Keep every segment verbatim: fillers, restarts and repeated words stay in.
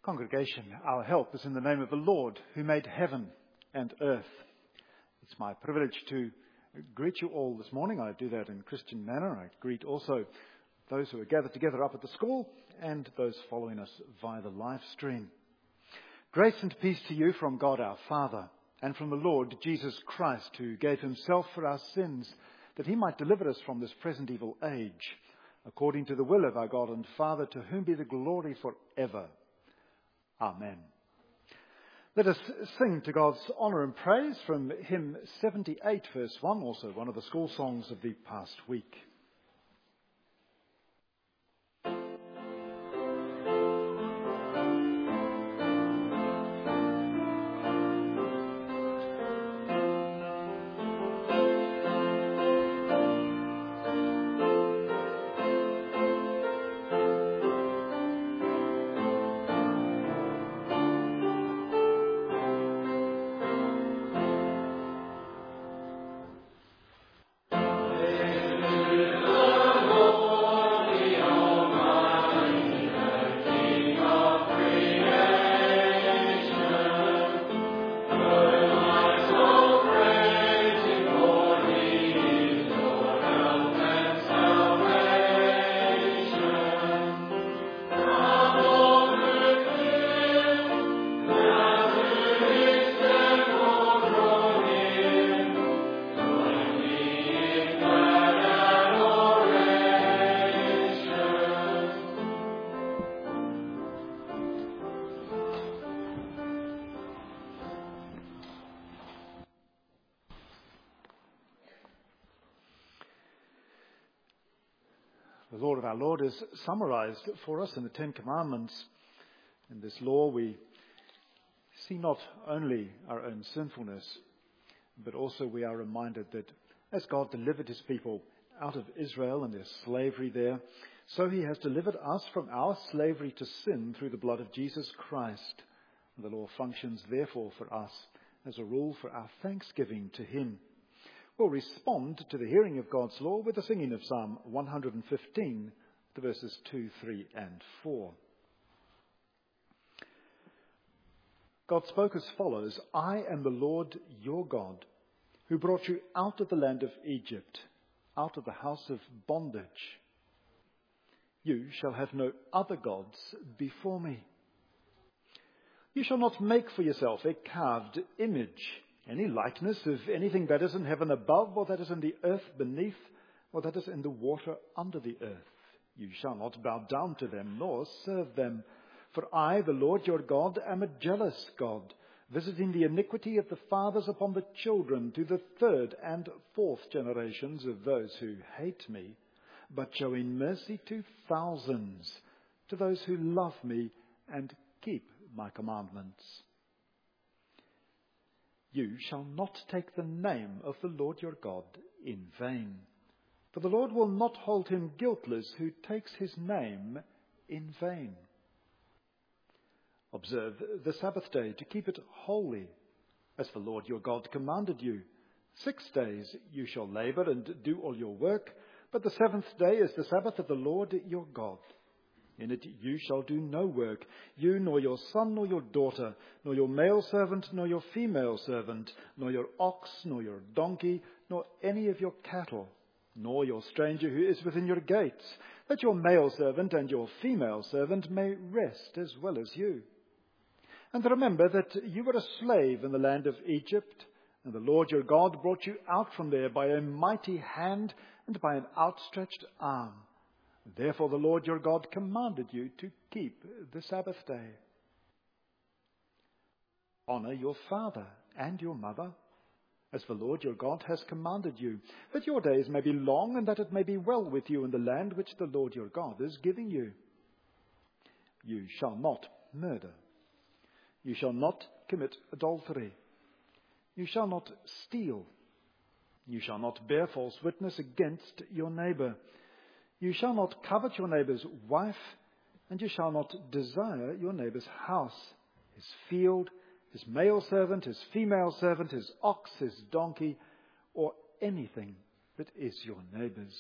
Congregation, our help is in the name of the Lord who made heaven and earth. It's my privilege to greet you all this morning. I do that in Christian manner. I greet also those who are gathered together up at the school and those following us via the live stream. Grace and peace to you from God our Father and from the Lord Jesus Christ, who gave himself for our sins that he might deliver us from this present evil age, according to the will of our God and Father, to whom be the glory forever. Amen. Let us sing to God's honour and praise from hymn seventy-eight, verse one, also one of the school songs of the past week. The law of our Lord is summarized for us in the Ten Commandments. In this law we see not only our own sinfulness, but also we are reminded that as God delivered his people out of Israel and their slavery there, so he has delivered us from our slavery to sin through the blood of Jesus Christ. The law functions therefore for us as a rule for our thanksgiving to him. We'll respond to the hearing of God's law with the singing of Psalm one hundred fifteen, the verses two, three and four. God spoke as follows: I am the Lord your God, who brought you out of the land of Egypt, out of the house of bondage. You shall have no other gods before me. You shall not make for yourself a carved image, any likeness of anything that is in heaven above, or that is in the earth beneath, or that is in the water under the earth. You shall not bow down to them, nor serve them. For I, the Lord your God, am a jealous God, visiting the iniquity of the fathers upon the children, to the third and fourth generations of those who hate me, but showing mercy to thousands, to those who love me and keep my commandments. You shall not take the name of the Lord your God in vain, for the Lord will not hold him guiltless who takes his name in vain. Observe the Sabbath day to keep it holy, as the Lord your God commanded you. Six days you shall labor and do all your work, but the seventh day is the Sabbath of the Lord your God. In it you shall do no work, you nor your son nor your daughter, nor your male servant nor your female servant, nor your ox nor your donkey, nor any of your cattle, nor your stranger who is within your gates, that your male servant and your female servant may rest as well as you. And remember that you were a slave in the land of Egypt, and the Lord your God brought you out from there by a mighty hand and by an outstretched arm. Therefore the Lord your God commanded you to keep the Sabbath day. Honor your father and your mother, as the Lord your God has commanded you, that your days may be long and that it may be well with you in the land which the Lord your God is giving you. You shall not murder. You shall not commit adultery. You shall not steal. You shall not bear false witness against your neighbor. You shall not covet your neighbor's wife, and you shall not desire your neighbor's house, his field, his male servant, his female servant, his ox, his donkey, or anything that is your neighbor's.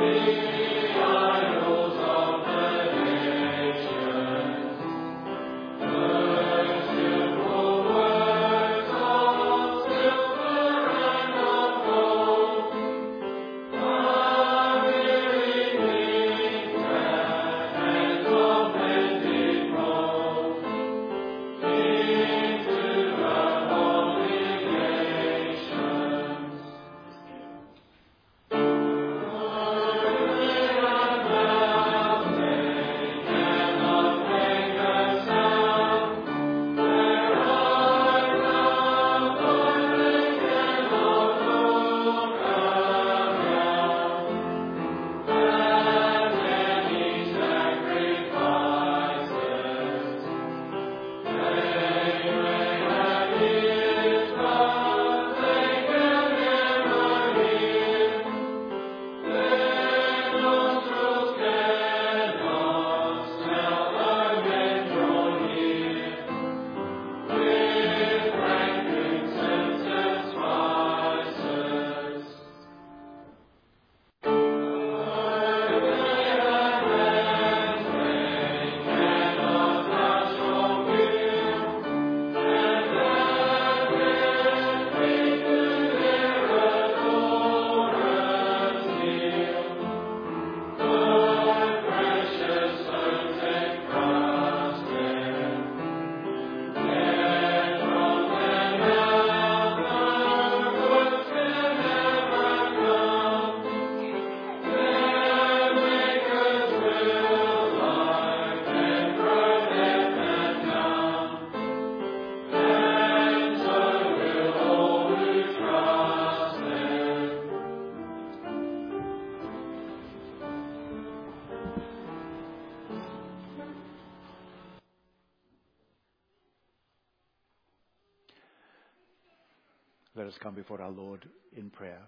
Let us come before our Lord in prayer.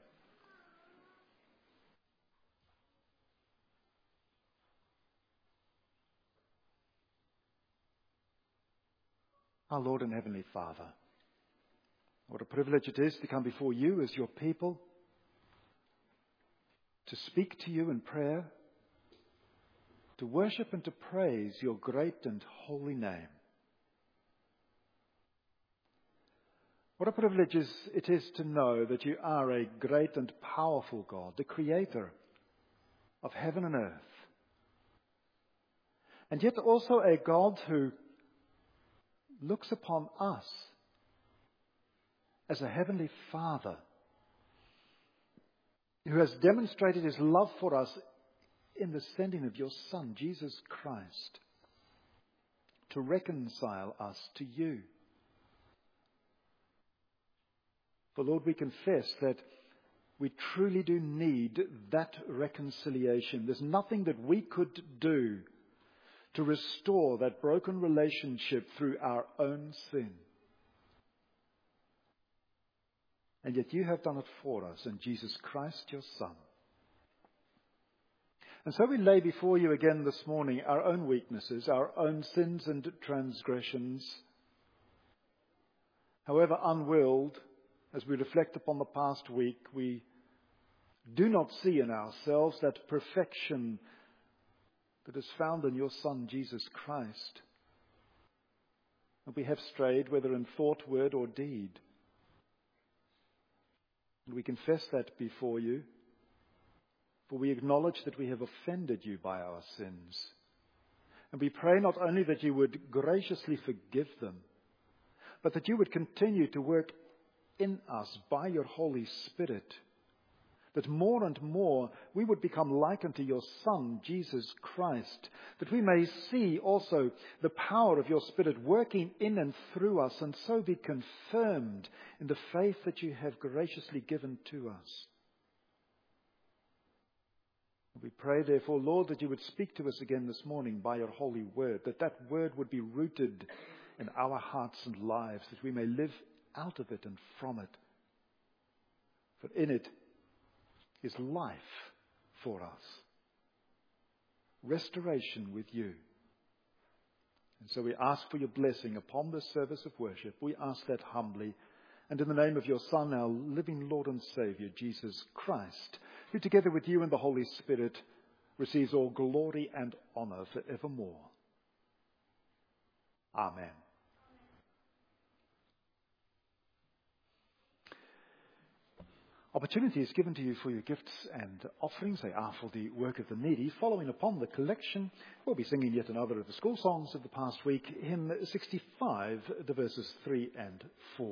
Our Lord and Heavenly Father, what a privilege it is to come before you as your people, to speak to you in prayer, to worship and to praise your great and holy name. What a privilege it is to know that you are a great and powerful God, the creator of heaven and earth. And yet also a God who looks upon us as a heavenly Father, who has demonstrated his love for us in the sending of your Son, Jesus Christ, to reconcile us to you. For Lord, we confess that we truly do need that reconciliation. There's nothing that we could do to restore that broken relationship through our own sin. And yet you have done it for us in Jesus Christ, your Son. And so we lay before you again this morning our own weaknesses, our own sins and transgressions. However unwilled, as we reflect upon the past week, we do not see in ourselves that perfection that is found in your Son, Jesus Christ. And we have strayed, whether in thought, word, or deed. And we confess that before you, for we acknowledge that we have offended you by our sins. And we pray not only that you would graciously forgive them, but that you would continue to work in us by your Holy Spirit, that more and more we would become like unto your Son, Jesus Christ, that we may see also the power of your Spirit working in and through us, and so be confirmed in the faith that you have graciously given to us. We pray, therefore, Lord, that you would speak to us again this morning by your holy word, that that word would be rooted in our hearts and lives, that we may live out of it and from it. For in it is life for us, restoration with you. And so we ask for your blessing upon this service of worship. We ask that humbly and in the name of your Son, our living Lord and Saviour, Jesus Christ, who together with you and the Holy Spirit receives all glory and honour for evermore. Amen. Opportunity is given to you for your gifts and offerings. They are for the work of the needy. Following upon the collection, we'll be singing yet another of the school songs of the past week, hymn sixty-five, the verses three and four.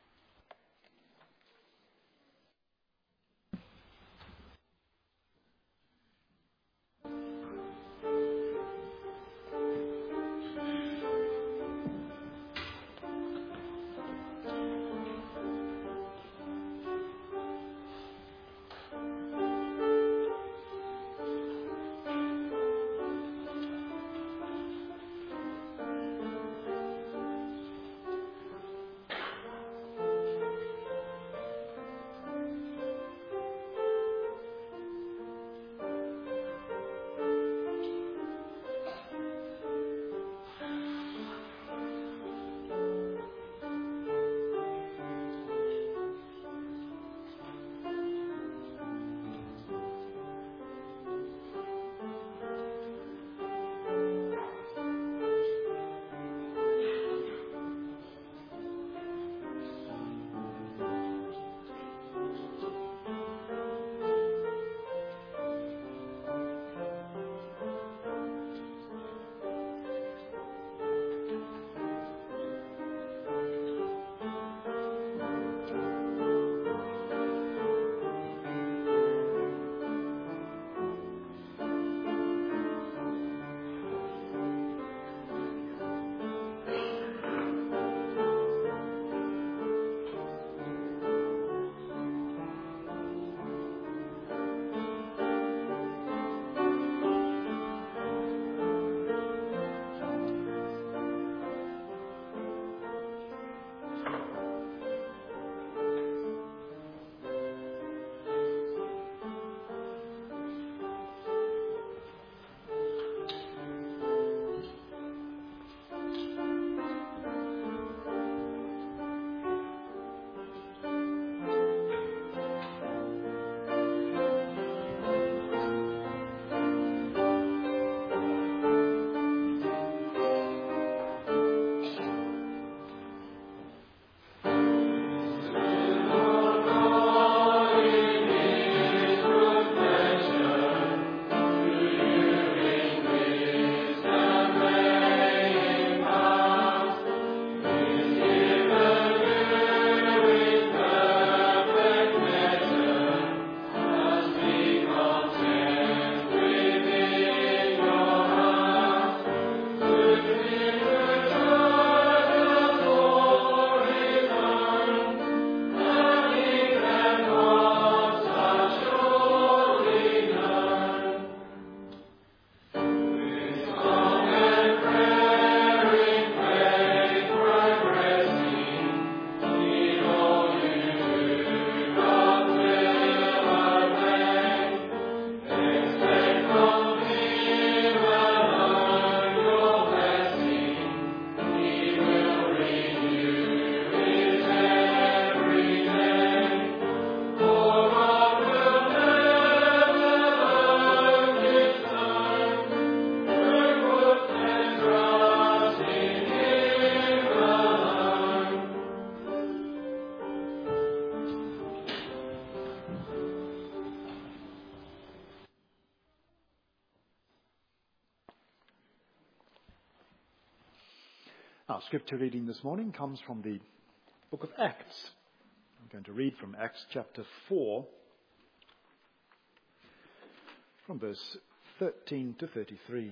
Our scripture reading this morning comes from the book of Acts. I'm going to read from Acts chapter four, from verse thirteen to thirty-three.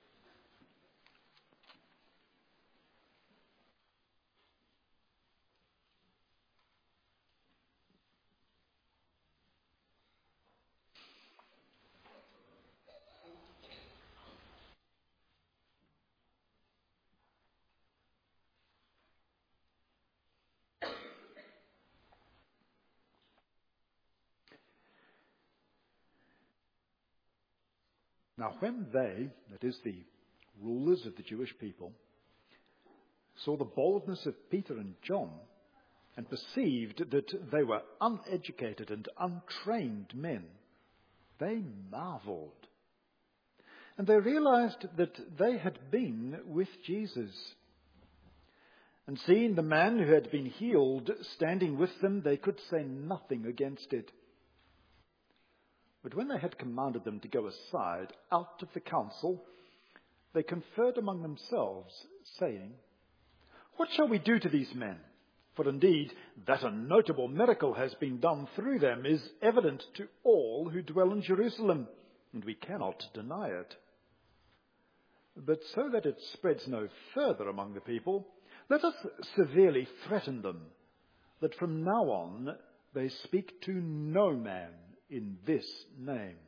Now when they, that is the rulers of the Jewish people, saw the boldness of Peter and John, and perceived that they were uneducated and untrained men, they marveled. And they realized that they had been with Jesus. And seeing the man who had been healed standing with them, they could say nothing against it. But when they had commanded them to go aside out of the council, they conferred among themselves, saying, "What shall we do to these men? For indeed, that a notable miracle has been done through them is evident to all who dwell in Jerusalem, and we cannot deny it. But so that it spreads no further among the people, let us severely threaten them, that from now on they speak to no man in this name."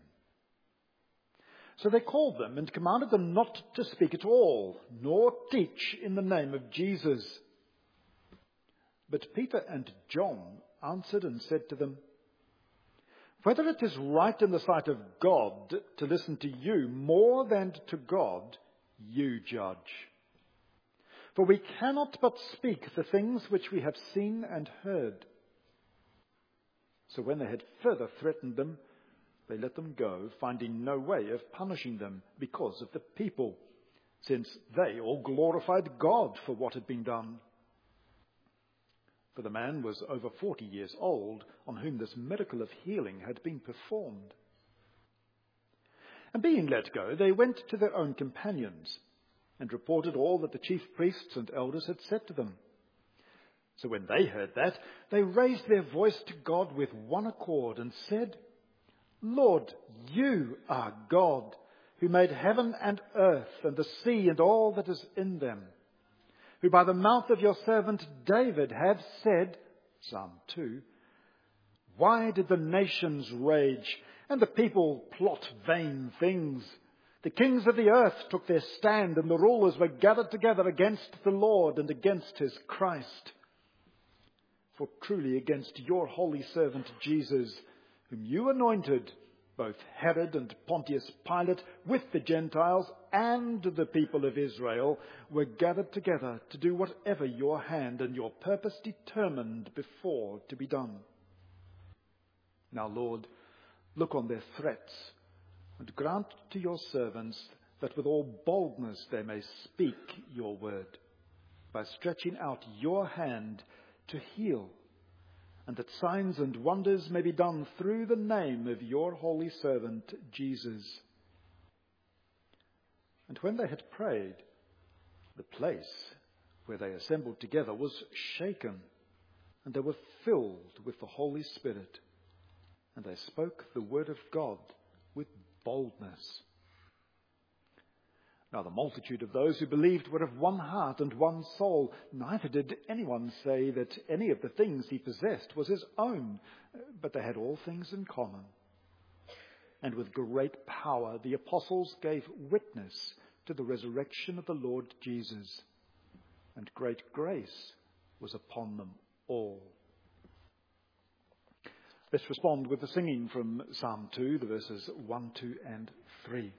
So they called them and commanded them not to speak at all, nor teach in the name of Jesus. But Peter and John answered and said to them, "Whether it is right in the sight of God to listen to you more than to God, you judge. For we cannot but speak the things which we have seen and heard." So when they had further threatened them, they let them go, finding no way of punishing them because of the people, since they all glorified God for what had been done. For the man was over forty years old, on whom this miracle of healing had been performed. And being let go, they went to their own companions, and reported all that the chief priests and elders had said to them. So when they heard that, they raised their voice to God with one accord, and said, "Lord, you are God, who made heaven and earth and the sea and all that is in them, who by the mouth of your servant David have said," Psalm two, "Why did the nations rage and the people plot vain things? The kings of the earth took their stand, and the rulers were gathered together against the Lord and against his Christ. For truly against your holy servant Jesus, whom you anointed, both Herod and Pontius Pilate, with the Gentiles and the people of Israel, were gathered together to do whatever your hand and your purpose determined before to be done. Now, Lord, look on their threats, and grant to your servants that with all boldness they may speak your word, by stretching out your hand to heal, and that signs and wonders may be done through the name of your holy servant Jesus." And when they had prayed, the place where they assembled together was shaken, and they were filled with the Holy Spirit, and they spoke the word of God with boldness. Now the multitude of those who believed were of one heart and one soul. Neither did anyone say that any of the things he possessed was his own, but they had all things in common. And with great power the apostles gave witness to the resurrection of the Lord Jesus, and great grace was upon them all. Let's respond with the singing from Psalm two, the verses one, two, and three.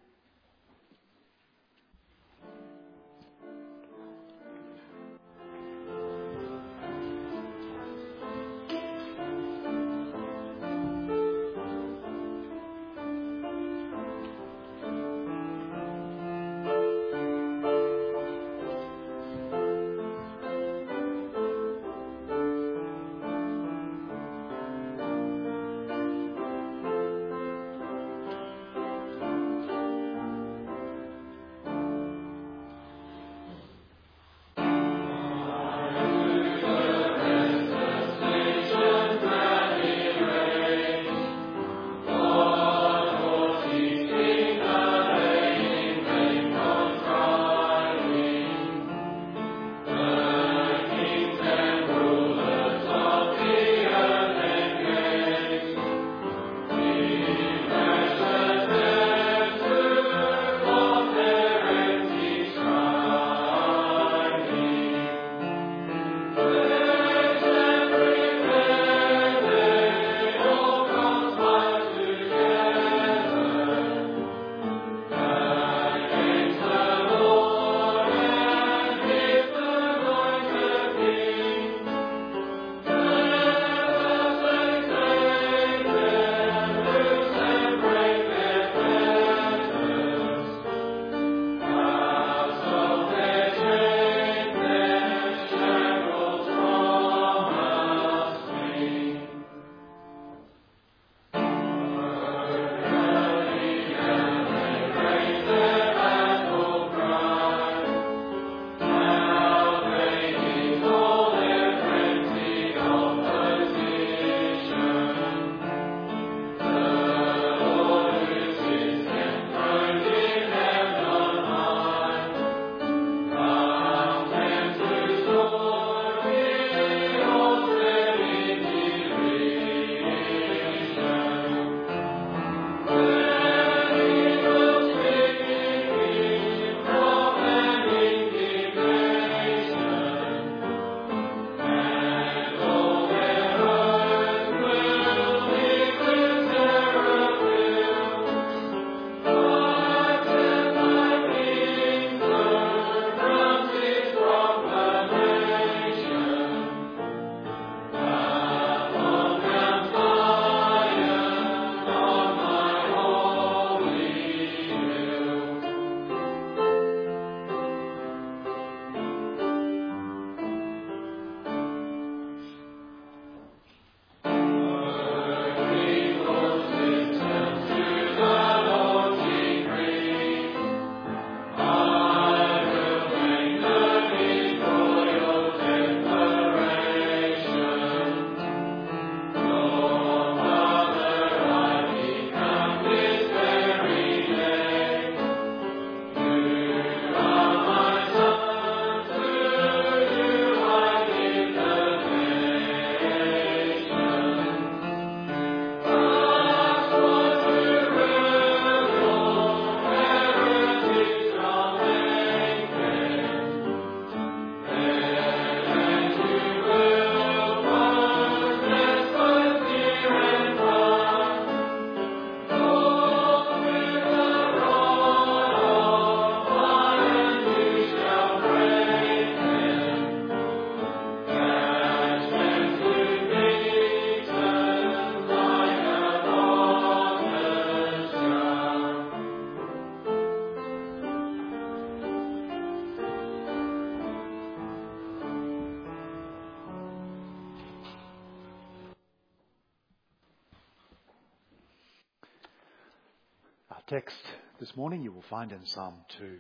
Text this morning you will find in Psalm two.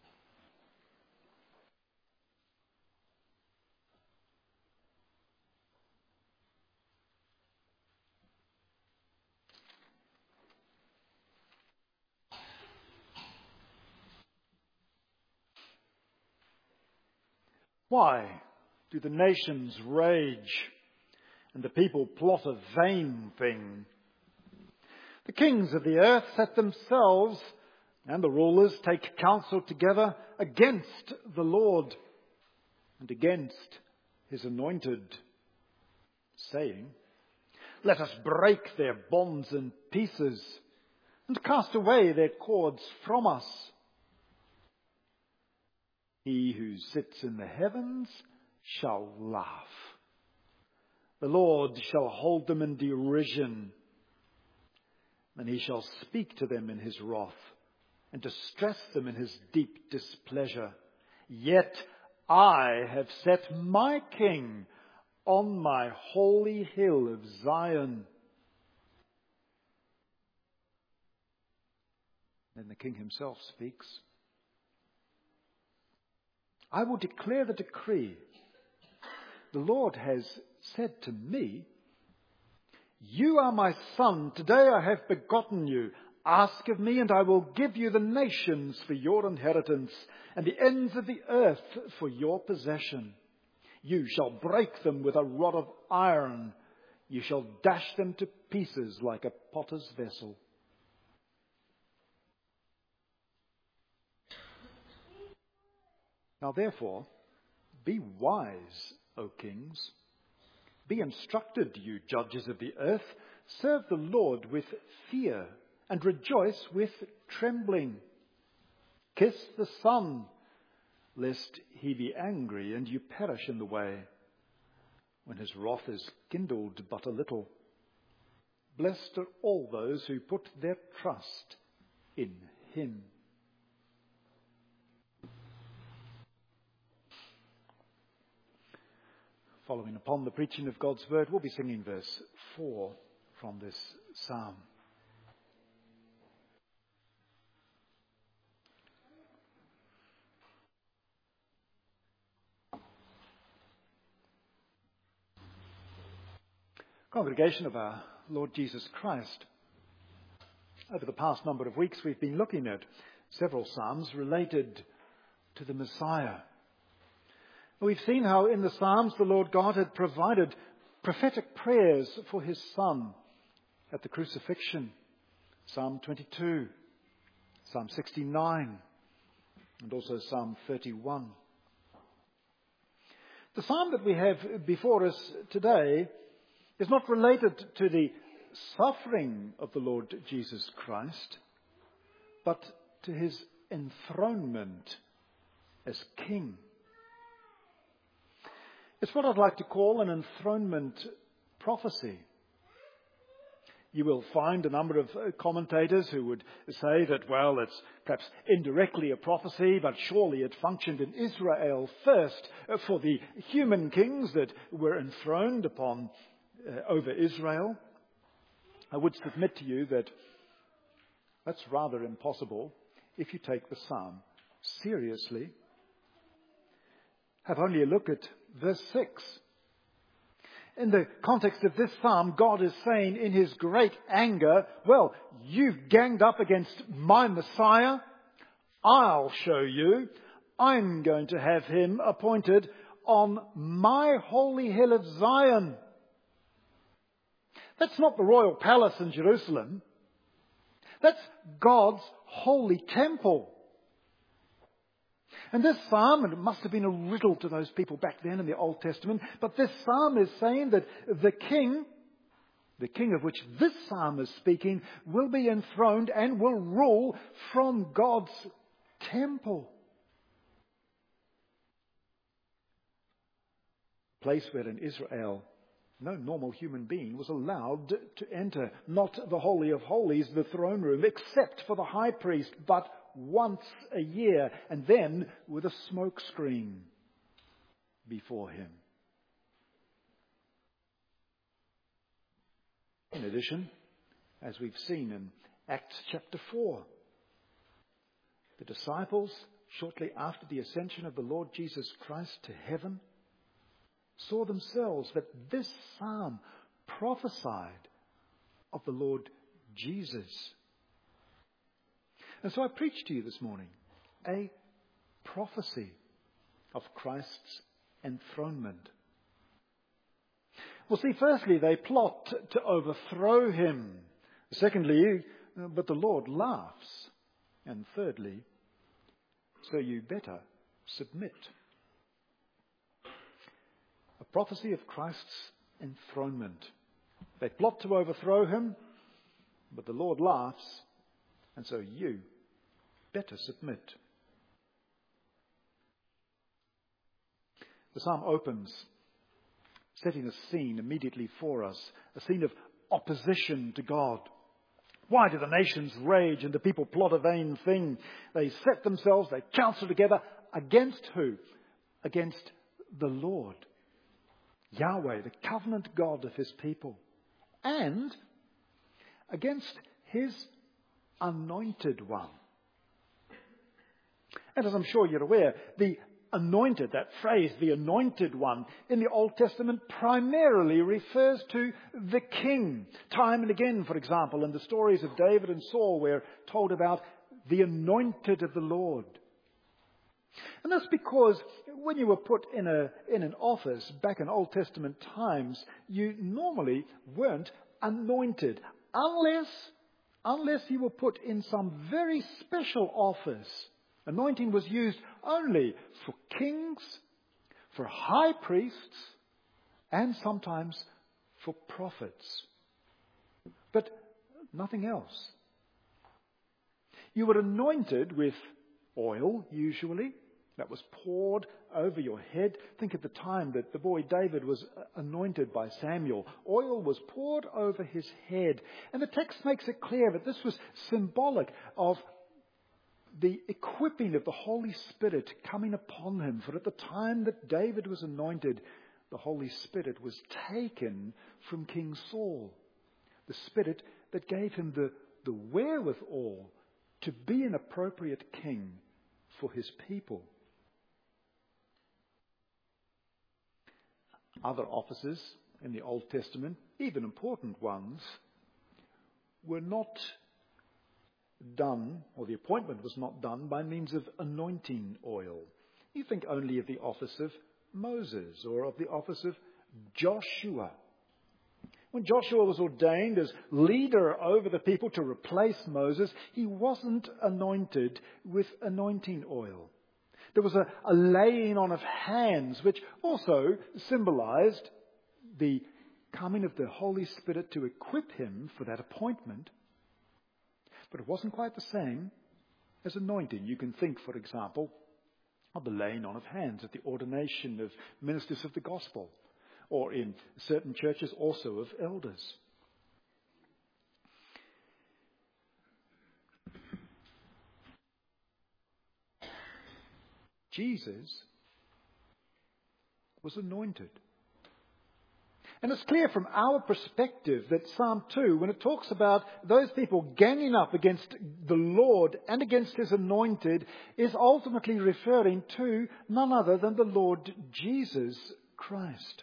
Why do the nations rage and the people plot a vain thing? The kings of the earth set themselves, and the rulers take counsel together against the Lord and against his anointed, saying, "Let us break their bonds in pieces and cast away their cords from us." He who sits in the heavens shall laugh. The Lord shall hold them in derision. Then he shall speak to them in his wrath and distress them in his deep displeasure. Yet I have set my king on my holy hill of Zion. Then the king himself speaks. I will declare the decree. The Lord has said to me, "You are my son. Today I have begotten you. Ask of me, and I will give you the nations for your inheritance, and the ends of the earth for your possession. You shall break them with a rod of iron. You shall dash them to pieces like a potter's vessel." Now therefore, be wise, O kings. Be instructed, you judges of the earth. Serve the Lord with fear and rejoice with trembling. Kiss the Son, lest he be angry and you perish in the way, when his wrath is kindled but a little. Blessed are all those who put their trust in him. Following upon the preaching of God's word, we'll be singing verse four from this psalm. Congregation of our Lord Jesus Christ, over the past number of weeks we've been looking at several psalms related to the Messiah. We've seen how in the Psalms the Lord God had provided prophetic prayers for his Son at the crucifixion. Psalm twenty-two, Psalm sixty-nine, and also Psalm thirty-one. The psalm that we have before us today is not related to the suffering of the Lord Jesus Christ, but to his enthronement as King. It's what I'd like to call an enthronement prophecy. You will find a number of commentators who would say that, well, it's perhaps indirectly a prophecy, but surely it functioned in Israel first for the human kings that were enthroned upon uh, over Israel. I would submit to you that that's rather impossible if you take the psalm seriously. Have only a look at verse six. In the context of this psalm, God is saying in his great anger, well, you've ganged up against my Messiah. I'll show you. I'm going to have him appointed on my holy hill of Zion. That's not the royal palace in Jerusalem. That's God's holy temple. And this psalm, and it must have been a riddle to those people back then in the Old Testament, but this psalm is saying that the king, the king of which this psalm is speaking, will be enthroned and will rule from God's temple. A place where in Israel no normal human being was allowed to enter, not the Holy of Holies, the throne room, except for the high priest, but once a year, and then with a smoke screen before him. In addition, as we've seen in Acts chapter four, The disciples, shortly after the ascension of the Lord Jesus Christ to heaven, saw themselves that this psalm prophesied of the Lord Jesus. And so I preach to you this morning a prophecy of Christ's enthronement. Well, see, firstly, they plot to overthrow him. Secondly, but the Lord laughs. And thirdly, so you better submit. A prophecy of Christ's enthronement. They plot to overthrow him, but the Lord laughs, and so you better submit. The psalm opens setting a scene immediately for us, a scene of opposition to God. Why do the nations rage and the people plot a vain thing? They set themselves, they counsel together against who? Against the Lord, Yahweh, the covenant God of his people, and against his anointed one. And as I'm sure you're aware, the anointed, that phrase, the anointed one, in the Old Testament primarily refers to the king. Time and again, for example, in the stories of David and Saul, we're told about the anointed of the Lord. And that's because when you were put in a in an office back in Old Testament times, you normally weren't anointed unless unless you were put in some very special office. Anointing was used only for kings, for high priests, and sometimes for prophets. But nothing else. You were anointed with oil, usually, that was poured over your head. Think of the time that the boy David was anointed by Samuel. Oil was poured over his head. And the text makes it clear that this was symbolic of the equipping of the Holy Spirit coming upon him. For at the time that David was anointed, the Holy Spirit was taken from King Saul. The Spirit that gave him the, the wherewithal to be an appropriate king for his people. Other offices in the Old Testament, even important ones, were not done, or the appointment was not done by means of anointing oil. You think only of the office of Moses or of the office of Joshua. When Joshua was ordained as leader over the people to replace Moses, he wasn't anointed with anointing oil. There was a, a laying on of hands, which also symbolized the coming of the Holy Spirit to equip him for that appointment. But it wasn't quite the same as anointing. You can think, for example, of the laying on of hands at the ordination of ministers of the gospel, or in certain churches also of elders. Jesus was anointed. And it's clear from our perspective that Psalm two, when it talks about those people ganging up against the Lord and against his anointed, is ultimately referring to none other than the Lord Jesus Christ.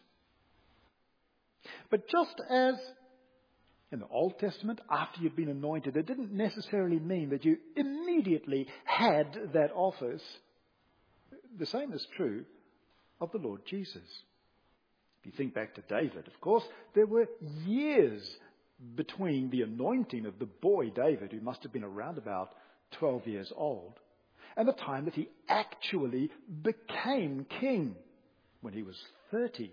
But just as in the Old Testament, after you'd been anointed, it didn't necessarily mean that you immediately had that office. The same is true of the Lord Jesus. If you think back to David, of course, there were years between the anointing of the boy David, who must have been around about twelve years old, and the time that he actually became king, when he was thirty.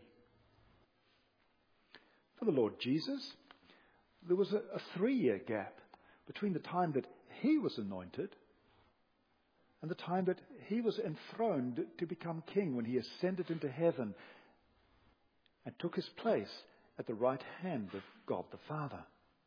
For the Lord Jesus, there was a, a three-year gap between the time that he was anointed and the time that he was enthroned to become king, when he ascended into heaven and took his place at the right hand of God the Father.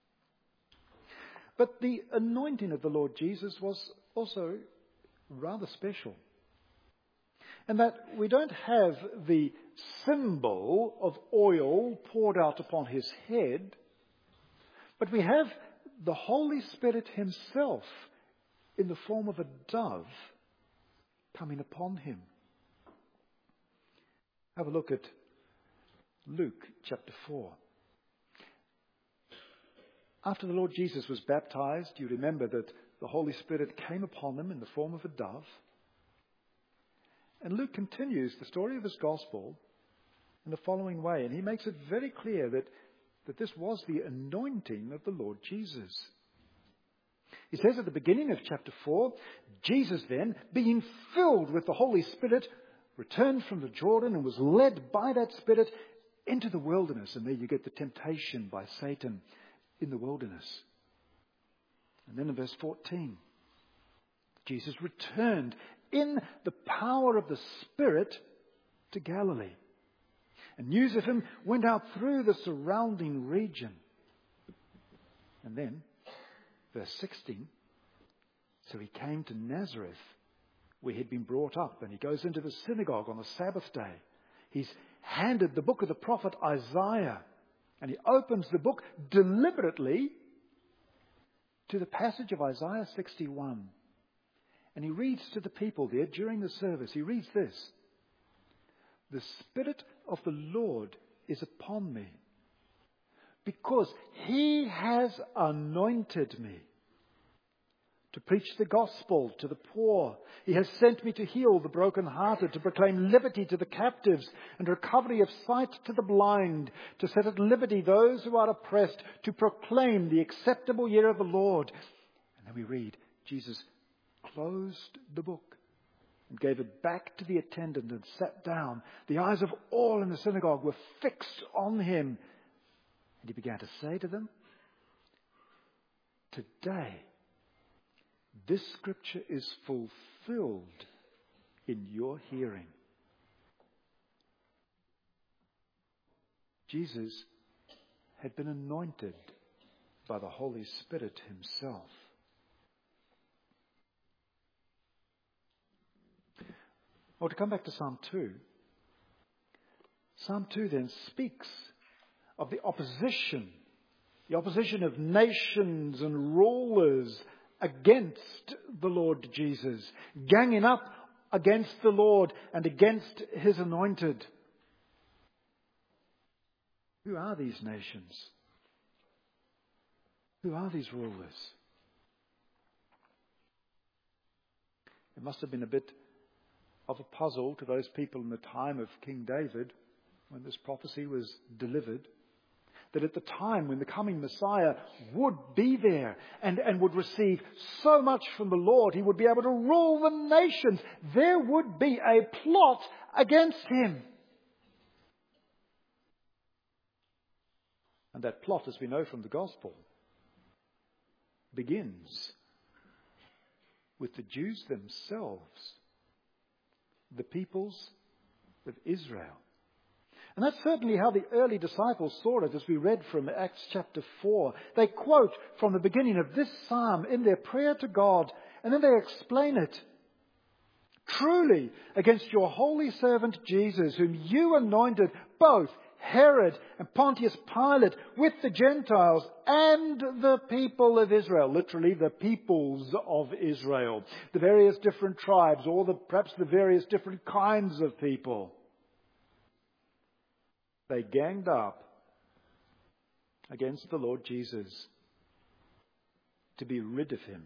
But the anointing of the Lord Jesus was also rather special. And that we don't have the symbol of oil poured out upon his head, but we have the Holy Spirit himself in the form of a dove coming upon him. Have a look at Luke chapter four. After the Lord Jesus was baptized, you remember that the Holy Spirit came upon him in the form of a dove. And Luke continues the story of his gospel in the following way. And he makes it very clear that, that this was the anointing of the Lord Jesus. He says at the beginning of chapter four, Jesus then, being filled with the Holy Spirit, returned from the Jordan and was led by that Spirit into the wilderness. And there you get the temptation by Satan in the wilderness. And then in verse fourteen, Jesus returned in the power of the Spirit to Galilee. And news of him went out through the surrounding region. And then, verse sixteen, so he came to Nazareth, where he'd been brought up, and he goes into the synagogue on the Sabbath day. He's handed the book of the prophet Isaiah, and he opens the book deliberately to the passage of Isaiah sixty-one. And he reads to the people there during the service. He reads this: "The Spirit of the Lord is upon me, because he has anointed me to preach the gospel to the poor. He has sent me to heal the brokenhearted, to proclaim liberty to the captives and recovery of sight to the blind, to set at liberty those who are oppressed, to proclaim the acceptable year of the Lord." And then we read, Jesus closed the book and gave it back to the attendant and sat down. The eyes of all in the synagogue were fixed on him. And he began to say to them, "Today, this scripture is fulfilled in your hearing." Jesus had been anointed by the Holy Spirit himself. Or to come back to Psalm two. Psalm two then speaks of the opposition, the opposition of nations and rulers against the Lord Jesus, ganging up against the Lord and against his anointed. Who are these nations? Who are these rulers? It must have been a bit of a puzzle to those people in the time of King David when this prophecy was delivered, that at the time when the coming Messiah would be there and, and would receive so much from the Lord, he would be able to rule the nations. There would be a plot against him. And that plot, as we know from the gospel, begins with the Jews themselves, the peoples of Israel. And that's certainly how the early disciples saw it, as we read from Acts chapter four. They quote from the beginning of this psalm in their prayer to God, and then they explain it. "Truly, against your holy servant Jesus, whom you anointed, both Herod and Pontius Pilate, with the Gentiles and the people of Israel," literally the peoples of Israel, the various different tribes, or the, perhaps the various different kinds of people. They ganged up against the Lord Jesus to be rid of him.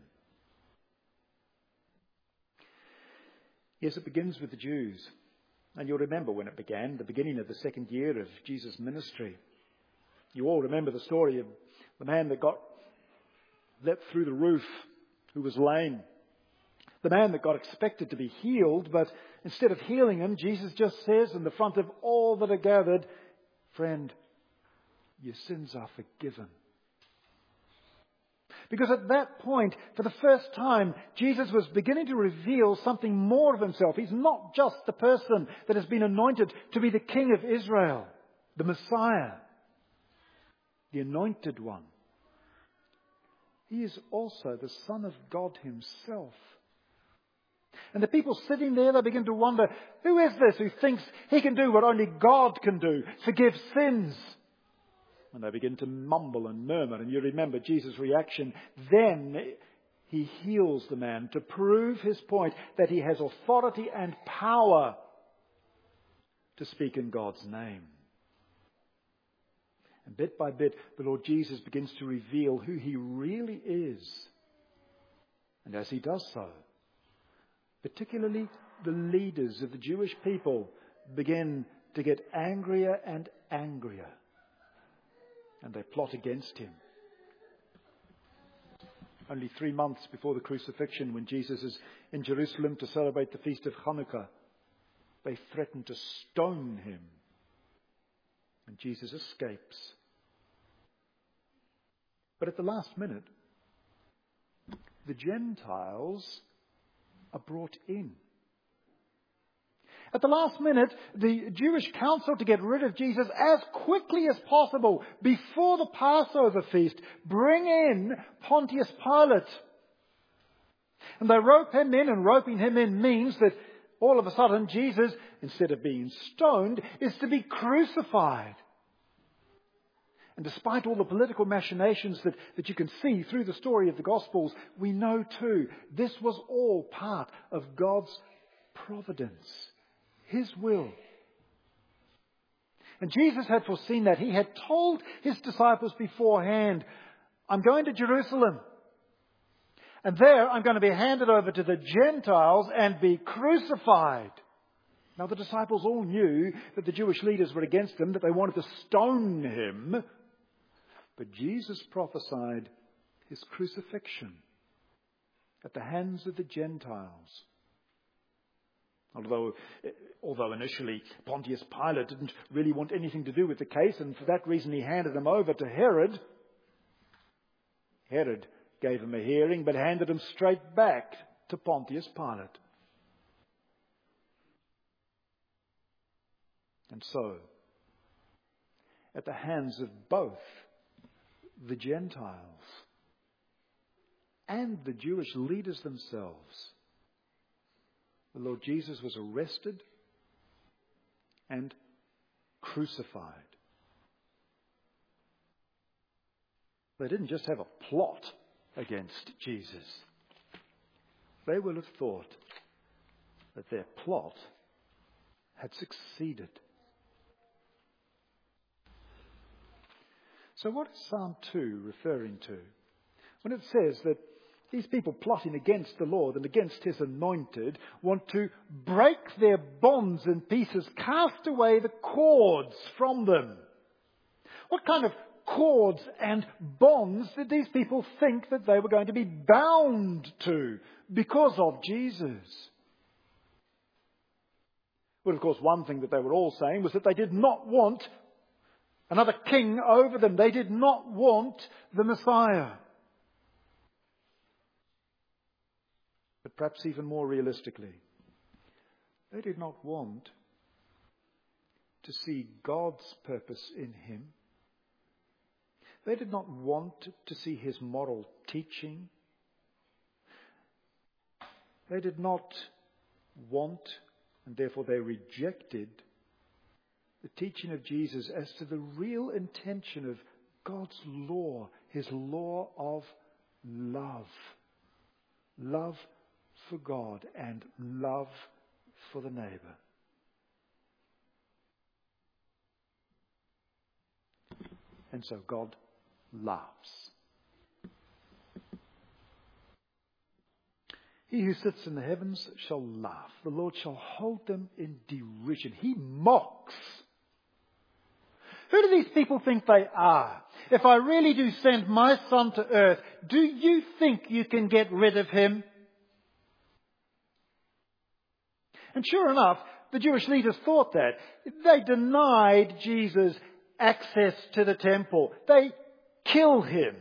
Yes, it begins with the Jews. And you'll remember when it began, the beginning of the second year of Jesus' ministry. You all remember the story of the man that got let through the roof, who was lame. The man that got expected to be healed, but instead of healing him, Jesus just says in the front of all that are gathered, "Friend, your sins are forgiven." Because at that point, for the first time, Jesus was beginning to reveal something more of himself. He's not just the person that has been anointed to be the King of Israel, the Messiah, the anointed one. He is also the Son of God himself. And the people sitting there, they begin to wonder, who is this who thinks he can do what only God can do, forgive sins? And they begin to mumble and murmur. And you remember Jesus' reaction then he heals the man to prove his point that he has authority and power to speak in God's name. And bit by bit, the Lord Jesus begins to reveal who he really is. And as he does so, particularly the leaders of the Jewish people begin to get angrier and angrier. And they plot against him. Only three months before the crucifixion, when Jesus is in Jerusalem to celebrate the feast of Hanukkah, they threaten to stone him. And Jesus escapes. But at the last minute, the Gentiles are brought in. At the last minute, the Jewish council, to get rid of Jesus as quickly as possible before the Passover feast, bring in Pontius Pilate. And they rope him in, and roping him in means that all of a sudden Jesus, instead of being stoned, is to be crucified. And despite all the political machinations that, that you can see through the story of the Gospels, we know too, this was all part of God's providence. His will. And Jesus had foreseen that. He had told his disciples beforehand, I'm going to Jerusalem. And there I'm going to be handed over to the Gentiles and be crucified. Now the disciples all knew that the Jewish leaders were against him, that they wanted to stone him. But Jesus prophesied his crucifixion at the hands of the Gentiles. Although, although initially Pontius Pilate didn't really want anything to do with the case, and for that reason he handed him over to Herod. Herod gave him a hearing, but handed him straight back to Pontius Pilate. And so, at the hands of both the Gentiles and the Jewish leaders themselves, the Lord Jesus was arrested and crucified. They didn't just have a plot against Jesus. They would have thought that their plot had succeeded. So what is Psalm two referring to? When it says that these people plotting against the Lord and against his anointed want to break their bonds in pieces, cast away the cords from them. What kind of cords and bonds did these people think that they were going to be bound to because of Jesus? Well, of course, one thing that they were all saying was that they did not want another king over them. They did not want the Messiah. But perhaps even more realistically, they did not want to see God's purpose in him. They did not want to see his moral teaching. They did not want, and therefore they rejected, the teaching of Jesus as to the real intention of God's law, his law of love. Love for God and love for the neighbour. And so God laughs. He who sits in the heavens shall laugh. The Lord shall hold them in derision. He mocks. Who do these people think they are? If I really do send my son to earth, do you think you can get rid of him? And sure enough, the Jewish leaders thought that. They denied Jesus access to the temple. They killed him.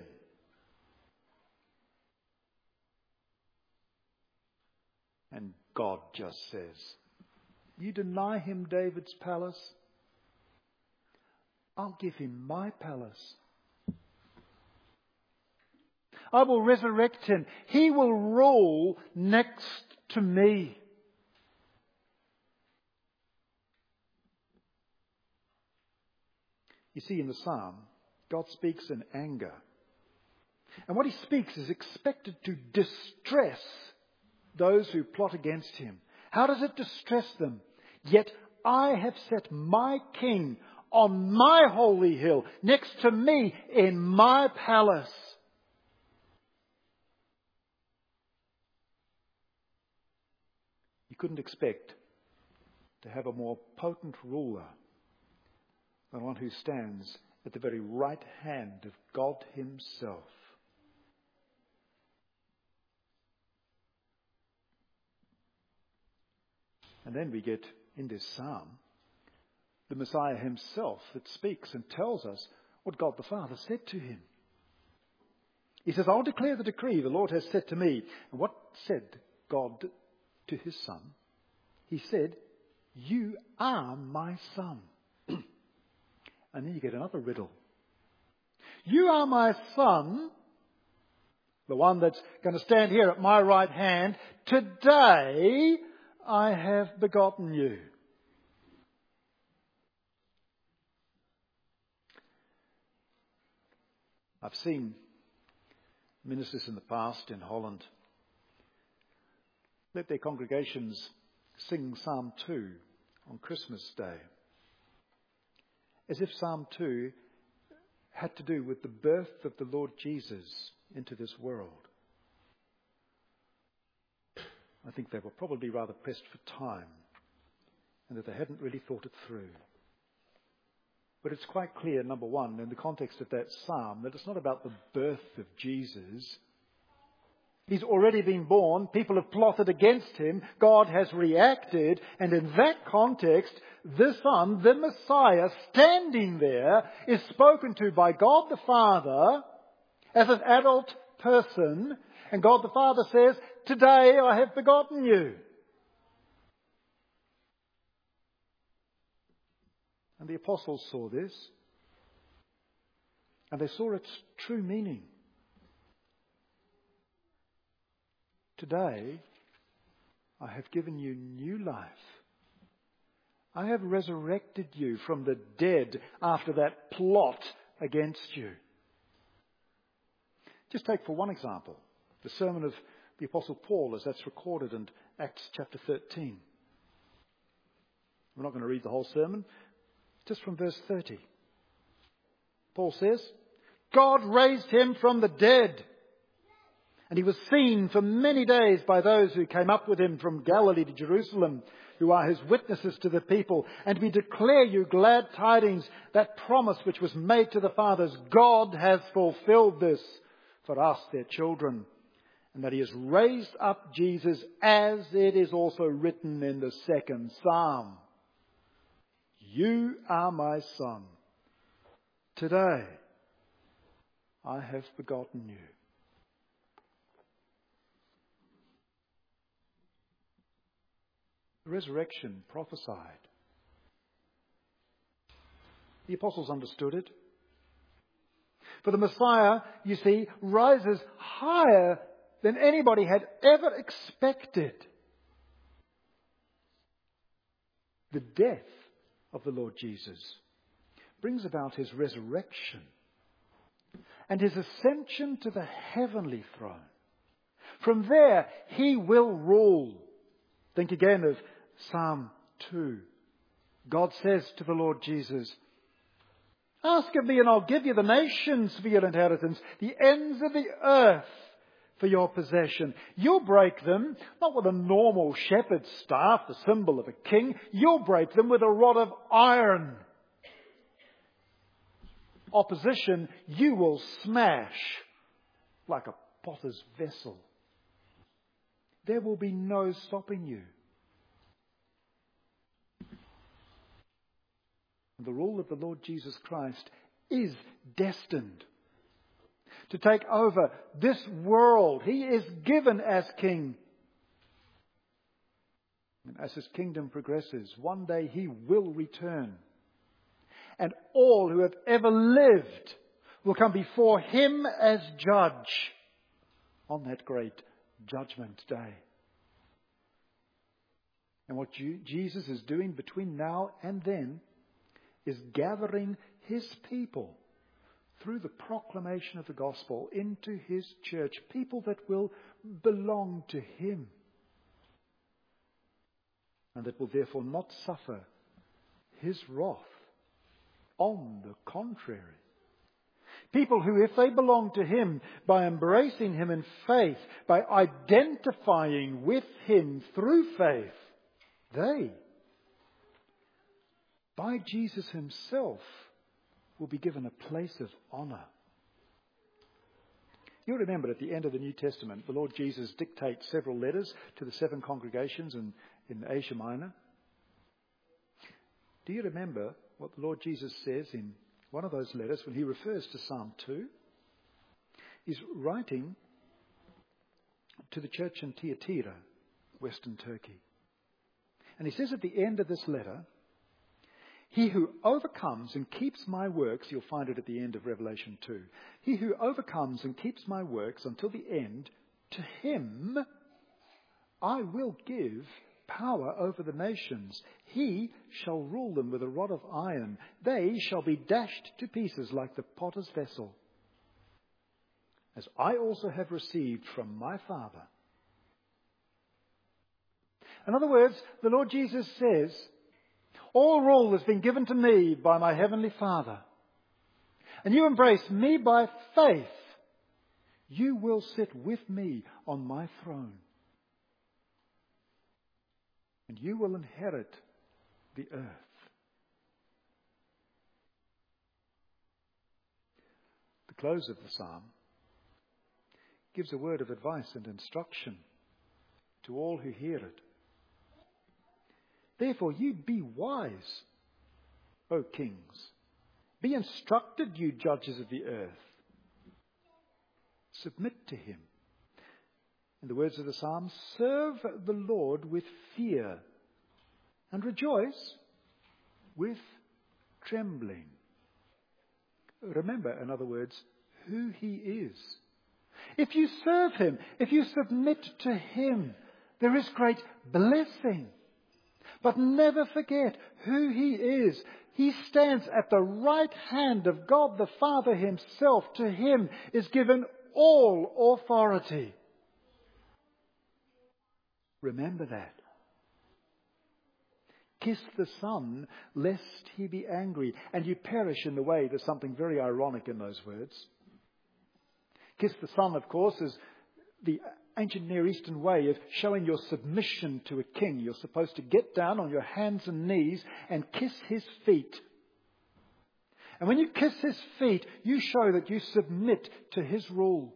And God just says, you deny him David's palace? I'll give him my palace. I will resurrect him. He will rule next to me. You see, in the psalm, God speaks in anger. And what he speaks is expected to distress those who plot against him. How does it distress them? Yet I have set my king on my holy hill, next to me in my palace. You couldn't expect to have a more potent ruler than one who stands at the very right hand of God himself. And then we get in this psalm the Messiah himself that speaks and tells us what God the Father said to him. He says, I'll declare the decree the Lord has said to me. And what said God to his son? He said, you are my son. And then you get another riddle. You are my son, the one that's going to stand here at my right hand. Today I have begotten you. I've seen ministers in the past in Holland let their congregations sing Psalm two on Christmas Day, as if Psalm two had to do with the birth of the Lord Jesus into this world. I think they were probably rather pressed for time and that they hadn't really thought it through. But it's quite clear, number one, in the context of that psalm, that it's not about the birth of Jesus. He's already been born. People have plotted against him. God has reacted. And in that context, the Son, the Messiah, standing there, is spoken to by God the Father as an adult person. And God the Father says, today I have begotten you. And the apostles saw this. And they saw its true meaning. Today, I have given you new life. I have resurrected you from the dead after that plot against you. Just take for one example, the sermon of the Apostle Paul as that's recorded in Acts chapter thirteen. We're not going to read the whole sermon, just from verse thirty. Paul says, God raised him from the dead. And he was seen for many days by those who came up with him from Galilee to Jerusalem, who are his witnesses to the people. And we declare you glad tidings, that promise which was made to the fathers. God has fulfilled this for us, their children. And that he has raised up Jesus, as it is also written in the second psalm. You are my son. Today I have begotten you. The resurrection prophesied. The apostles understood it. For the Messiah, you see, rises higher than anybody had ever expected. The death of the Lord Jesus brings about his resurrection and his ascension to the heavenly throne. From there, he will rule. Think again of Psalm two. God says to the Lord Jesus, ask of me and I'll give you the nations for your inheritance, the ends of the earth for your possession. You'll break them, not with a normal shepherd's staff, the symbol of a king. You'll break them with a rod of iron. Opposition you will smash like a potter's vessel. There will be no stopping you. The rule of the Lord Jesus Christ is destined to take over this world. He is given as king. And as his kingdom progresses, one day he will return. And all who have ever lived will come before him as judge on that great Judgment Day. And what Jesus is doing between now and then is gathering his people through the proclamation of the gospel into his church, people that will belong to him and that will therefore not suffer his wrath. On the contrary, people who, if they belong to him, by embracing him in faith, by identifying with him through faith, they, by Jesus himself, will be given a place of honour. You'll remember at the end of the New Testament, the Lord Jesus dictates several letters to the seven congregations in, in Asia Minor. Do you remember what the Lord Jesus says in one of those letters when he refers to Psalm two? He's writing to the church in Thyatira, Western Turkey. And he says at the end of this letter, he who overcomes and keeps my works, you'll find it at the end of Revelation two. He who overcomes and keeps my works until the end, to him I will give power over the nations. He shall rule them with a rod of iron. They shall be dashed to pieces like the potter's vessel. As I also have received from my Father. In other words, the Lord Jesus says, all rule has been given to me by my heavenly Father. And you embrace me by faith. You will sit with me on my throne. And you will inherit the earth. The close of the psalm gives a word of advice and instruction to all who hear it. Therefore, you be wise, O kings. Be instructed, you judges of the earth. Submit to him. In the words of the psalm, serve the Lord with fear and rejoice with trembling. Remember, in other words, who he is. If you serve him, if you submit to him, there is great blessing. But never forget who he is. He stands at the right hand of God the Father himself. To him is given all authority. Remember that. Kiss the Son, lest he be angry, and you perish in the way. There's something very ironic in those words. Kiss the Son, of course, is the ancient Near Eastern way of showing your submission to a king. You're supposed to get down on your hands and knees and kiss his feet. And when you kiss his feet, you show that you submit to his rule.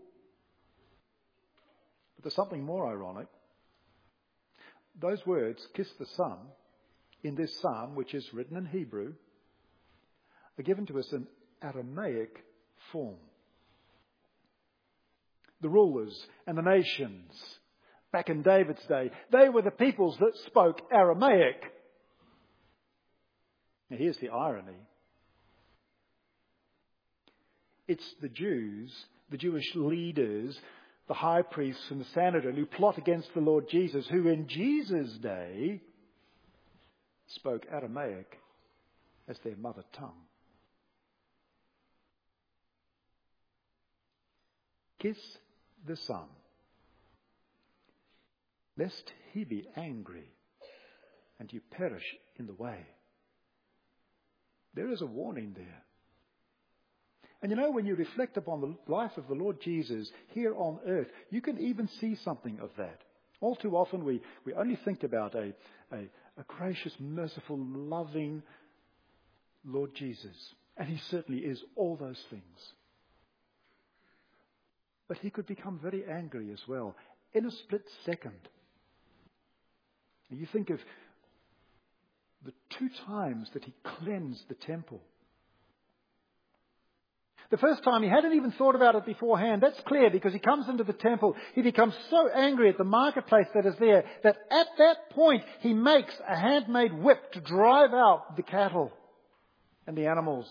But there's something more ironic. Those words, kiss the Son, in this psalm, which is written in Hebrew, are given to us in Aramaic form. The rulers and the nations, back in David's day, they were the peoples that spoke Aramaic. Now here's the irony. It's the Jews, the Jewish leaders, the high priests and the Sanhedrin who plot against the Lord Jesus, who in Jesus' day spoke Aramaic as their mother tongue. Kiss the Son, lest he be angry and you perish in the way. There is a warning there. And you know, when you reflect upon the life of the Lord Jesus here on earth, you can even see something of that. All too often we, we only think about a, a, a gracious, merciful, loving Lord Jesus. And he certainly is all those things. But he could become very angry as well in a split second. You think of the two times that he cleansed the temple. The first time he hadn't even thought about it beforehand. That's clear because he comes into the temple. He becomes so angry at the marketplace that is there that at that point he makes a handmade whip to drive out the cattle and the animals.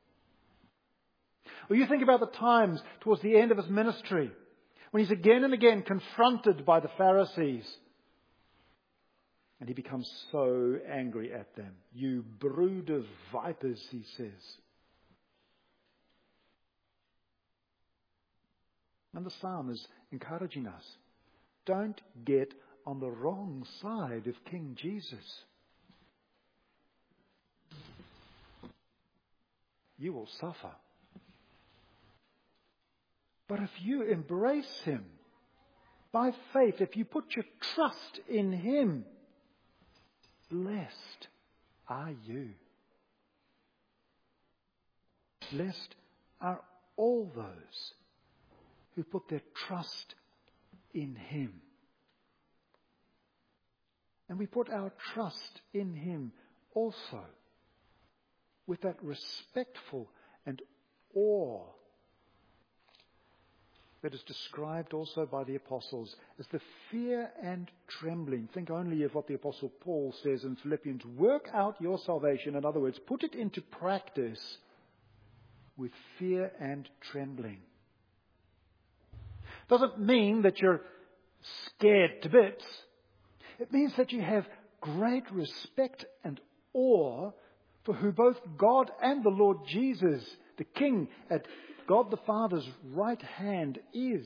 Or you think about the times towards the end of his ministry when he's again and again confronted by the Pharisees. And he becomes so angry at them. You brood of vipers, he says. And the psalm is encouraging us. Don't get on the wrong side of King Jesus. You will suffer. But if you embrace him by faith, if you put your trust in him, blessed are you. Blessed are all those who put their trust in him. And we put our trust in him also with that respectful and awe that is described also by the apostles as the fear and trembling. Think only of what the apostle Paul says in Philippians. Work out your salvation. In other words, put it into practice with fear and trembling. Doesn't mean that you're scared to bits. It means that you have great respect and awe for who both God and the Lord Jesus, the King at God the Father's right hand, is.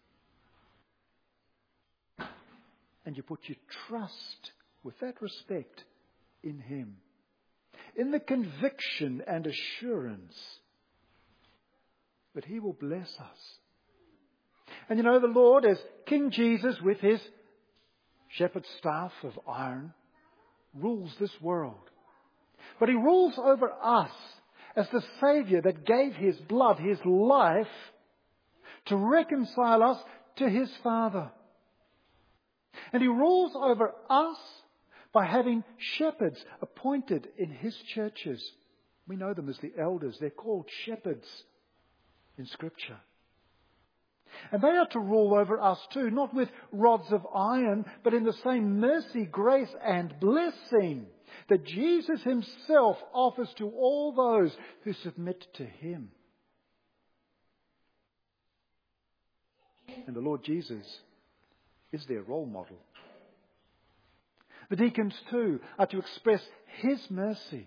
And you put your trust with that respect in him, in the conviction and assurance that he will bless us. And you know, the Lord, as King Jesus with his shepherd's staff of iron, rules this world. But he rules over us as the Saviour that gave his blood, his life, to reconcile us to his Father. And he rules over us by having shepherds appointed in his churches. We know them as the elders. They're called shepherds in Scripture. And they are to rule over us too, not with rods of iron, but in the same mercy, grace and blessing that Jesus himself offers to all those who submit to him. And the Lord Jesus is their role model. The deacons too are to express his mercy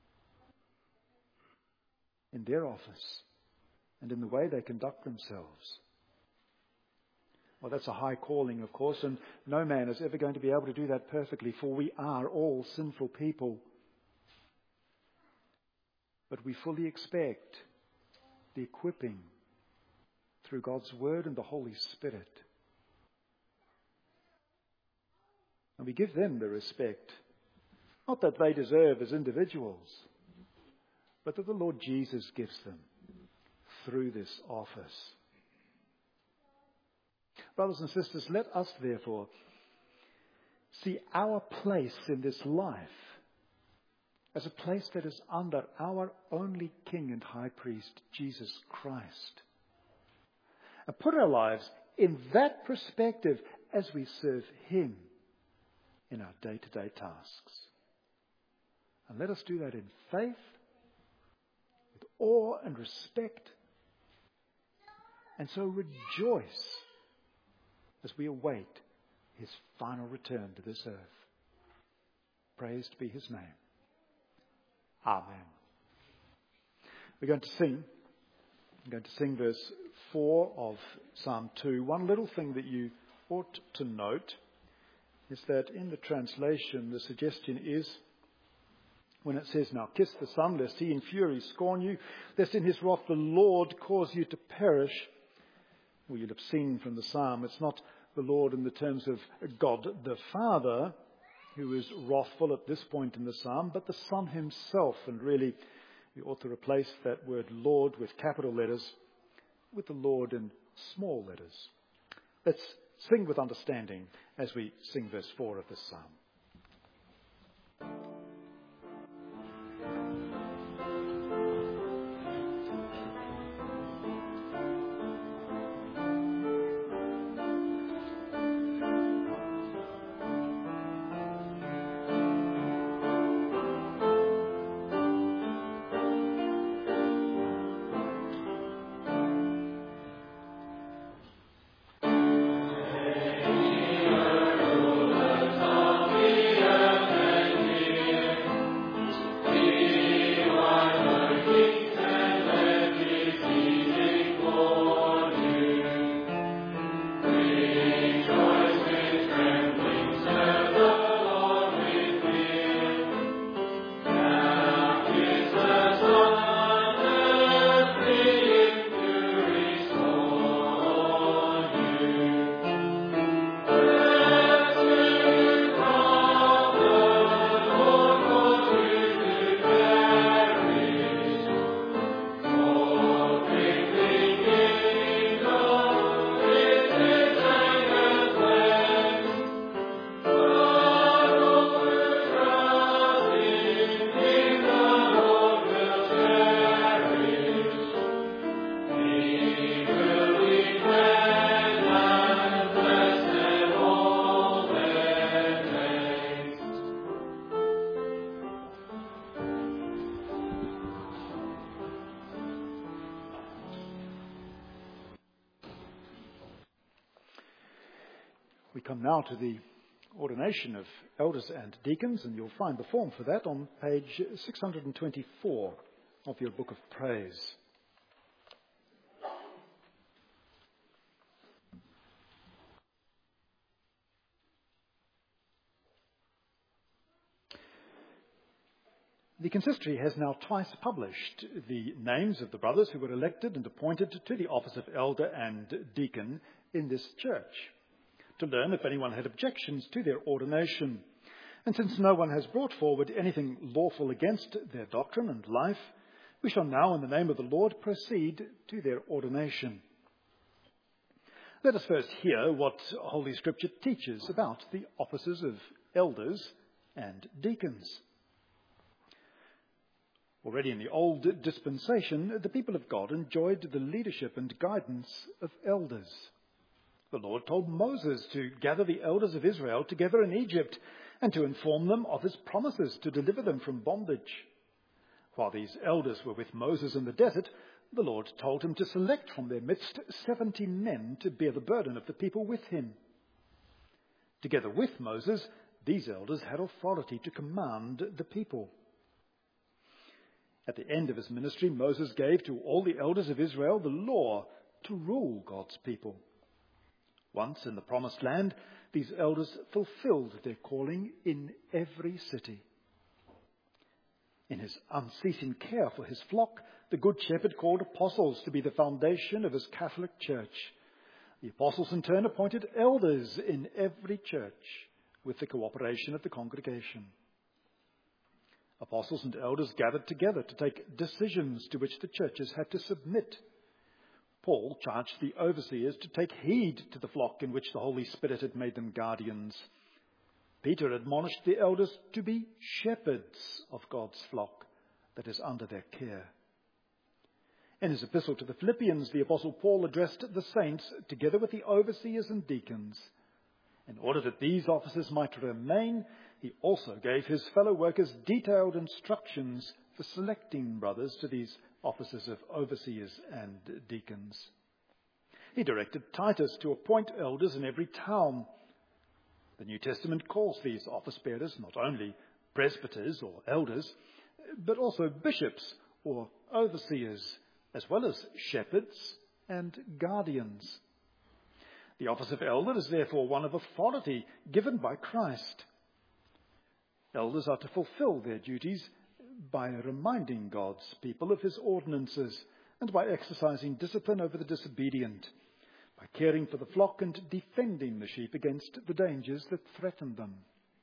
in their office and in the way they conduct themselves. Well, that's a high calling, of course, and no man is ever going to be able to do that perfectly, for we are all sinful people. But we fully expect the equipping through God's Word and the Holy Spirit. And we give them the respect, not that they deserve as individuals, but that the Lord Jesus gives them through this office. Brothers and sisters, let us therefore see our place in this life as a place that is under our only King and High Priest, Jesus Christ. And put our lives in that perspective as we serve him in our day-to-day tasks. And let us do that in faith, with awe and respect, and so rejoice as we await his final return to this earth. Praised be his name. Amen. We're going to sing. I'm going to sing verse four of Psalm two. One little thing that you ought to note is that in the translation, the suggestion is, when it says, now kiss the Son, lest he in fury scorn you, lest in his wrath the Lord cause you to perish. Well, you'll have seen from the psalm, it's not the Lord in the terms of God the Father who is wrathful at this point in the psalm, but the Son himself. And really, we ought to replace that word Lord with capital letters with the Lord in small letters. Let's sing with understanding as we sing verse four of this psalm. Amen. We come now to the ordination of elders and deacons, and you'll find the form for that on page six hundred twenty-four of your book of praise. The consistory has now twice published the names of the brothers who were elected and appointed to the office of elder and deacon in this church, to learn if anyone had objections to their ordination. And since no one has brought forward anything lawful against their doctrine and life, we shall now, in the name of the Lord, proceed to their ordination. Let us first hear what Holy Scripture teaches about the offices of elders and deacons. Already in the old dispensation, the people of God enjoyed the leadership and guidance of elders. The Lord told Moses to gather the elders of Israel together in Egypt and to inform them of his promises to deliver them from bondage. While these elders were with Moses in the desert, the Lord told him to select from their midst seventy men to bear the burden of the people with him. Together with Moses, these elders had authority to command the people. At the end of his ministry, Moses gave to all the elders of Israel the law to rule God's people. Once in the promised land, these elders fulfilled their calling in every city. In his unceasing care for his flock, the Good Shepherd called apostles to be the foundation of his Catholic Church. The apostles in turn appointed elders in every church with the cooperation of the congregation. Apostles and elders gathered together to take decisions to which the churches had to submit. Paul charged the overseers to take heed to the flock in which the Holy Spirit had made them guardians. Peter admonished the elders to be shepherds of God's flock that is under their care. In his epistle to the Philippians, the Apostle Paul addressed the saints together with the overseers and deacons. In order that these offices might remain, he also gave his fellow workers detailed instructions for selecting brothers to these offices of overseers and deacons. He directed Titus to appoint elders in every town. The New Testament calls these office bearers not only presbyters or elders, but also bishops or overseers, as well as shepherds and guardians. The office of elder is therefore one of authority given by Christ. Elders are to fulfill their duties by reminding God's people of his ordinances and by exercising discipline over the disobedient, by caring for the flock and defending the sheep against the dangers that threaten them.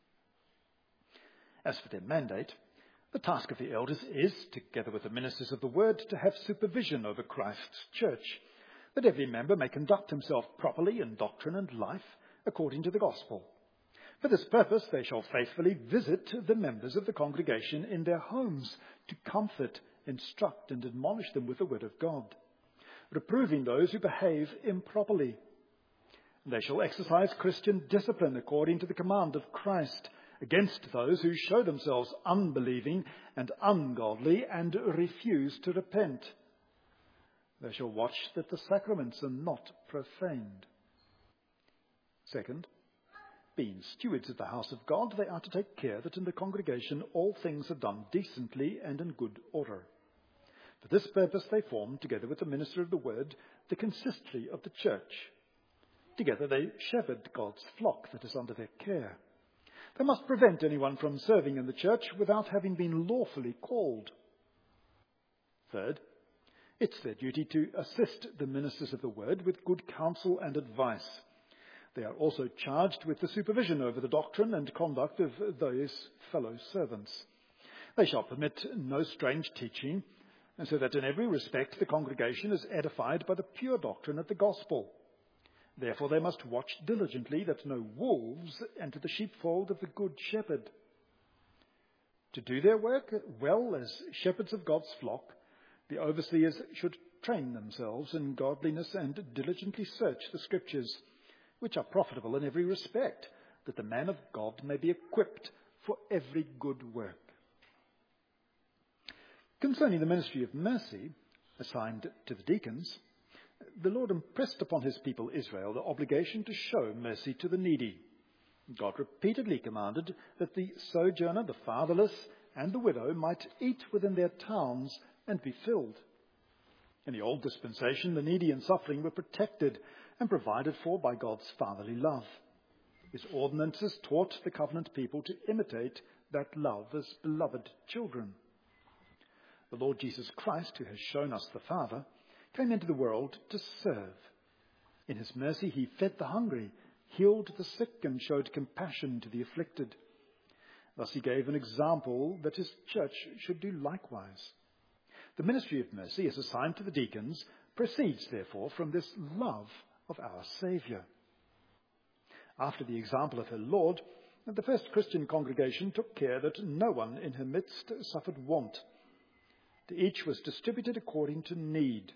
As for their mandate, the task of the elders is, together with the ministers of the word, to have supervision over Christ's church, that every member may conduct himself properly in doctrine and life according to the gospel. For this purpose, they shall faithfully visit the members of the congregation in their homes to comfort, instruct, and admonish them with the word of God, reproving those who behave improperly. They shall exercise Christian discipline according to the command of Christ against those who show themselves unbelieving and ungodly and refuse to repent. They shall watch that the sacraments are not profaned. Second, being stewards of the house of God, they are to take care that in the congregation all things are done decently and in good order. For this purpose they form, together with the minister of the word, the consistory of the church. Together they shepherd God's flock that is under their care. They must prevent anyone from serving in the church without having been lawfully called. Third, it's their duty to assist the ministers of the word with good counsel and advice. They are also charged with the supervision over the doctrine and conduct of those fellow servants. They shall permit no strange teaching, and so that in every respect the congregation is edified by the pure doctrine of the gospel. Therefore they must watch diligently that no wolves enter the sheepfold of the good shepherd. To do their work well as shepherds of God's flock, the overseers should train themselves in godliness and diligently search the Scriptures, which are profitable in every respect, that the man of God may be equipped for every good work. Concerning the ministry of mercy assigned to the deacons, the Lord impressed upon his people Israel the obligation to show mercy to the needy. God repeatedly commanded that the sojourner, the fatherless, and the widow might eat within their towns and be filled. In the old dispensation, the needy and suffering were protected and provided for by God's fatherly love. His ordinances taught the covenant people to imitate that love as beloved children. The Lord Jesus Christ, who has shown us the Father, came into the world to serve. In his mercy, he fed the hungry, healed the sick, and showed compassion to the afflicted. Thus he gave an example that his church should do likewise. The ministry of mercy, as assigned to the deacons, proceeds, therefore, from this love of our Saviour. After the example of her Lord, the first Christian congregation took care that no one in her midst suffered want. To each was distributed according to need.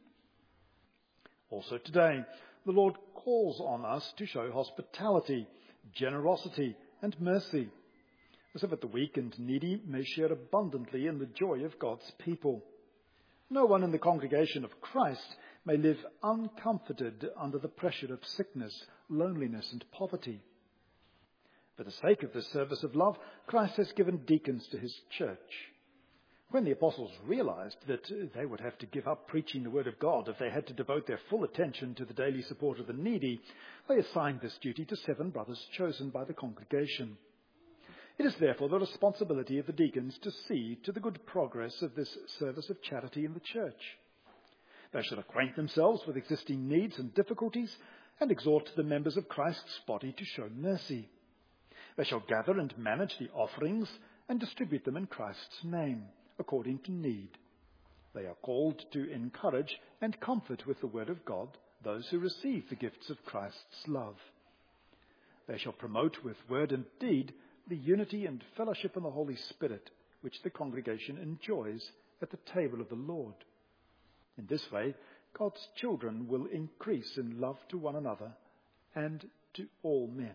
Also today, the Lord calls on us to show hospitality, generosity, and mercy, so that the weak and needy may share abundantly in the joy of God's people. No one in the congregation of Christ may live uncomforted under the pressure of sickness, loneliness, and poverty. For the sake of this service of love, Christ has given deacons to his church. When the apostles realized that they would have to give up preaching the word of God if they had to devote their full attention to the daily support of the needy, they assigned this duty to seven brothers chosen by the congregation. It is therefore the responsibility of the deacons to see to the good progress of this service of charity in the church. They shall acquaint themselves with existing needs and difficulties and exhort the members of Christ's body to show mercy. They shall gather and manage the offerings and distribute them in Christ's name, according to need. They are called to encourage and comfort with the word of God those who receive the gifts of Christ's love. They shall promote with word and deed the unity and fellowship in the Holy Spirit, which the congregation enjoys at the table of the Lord. In this way, God's children will increase in love to one another and to all men.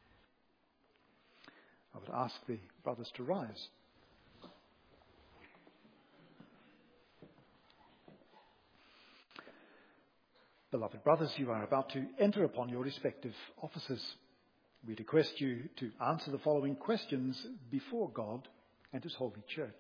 I would ask the brothers to rise. Beloved brothers, you are about to enter upon your respective offices. We request you to answer the following questions before God and his holy church.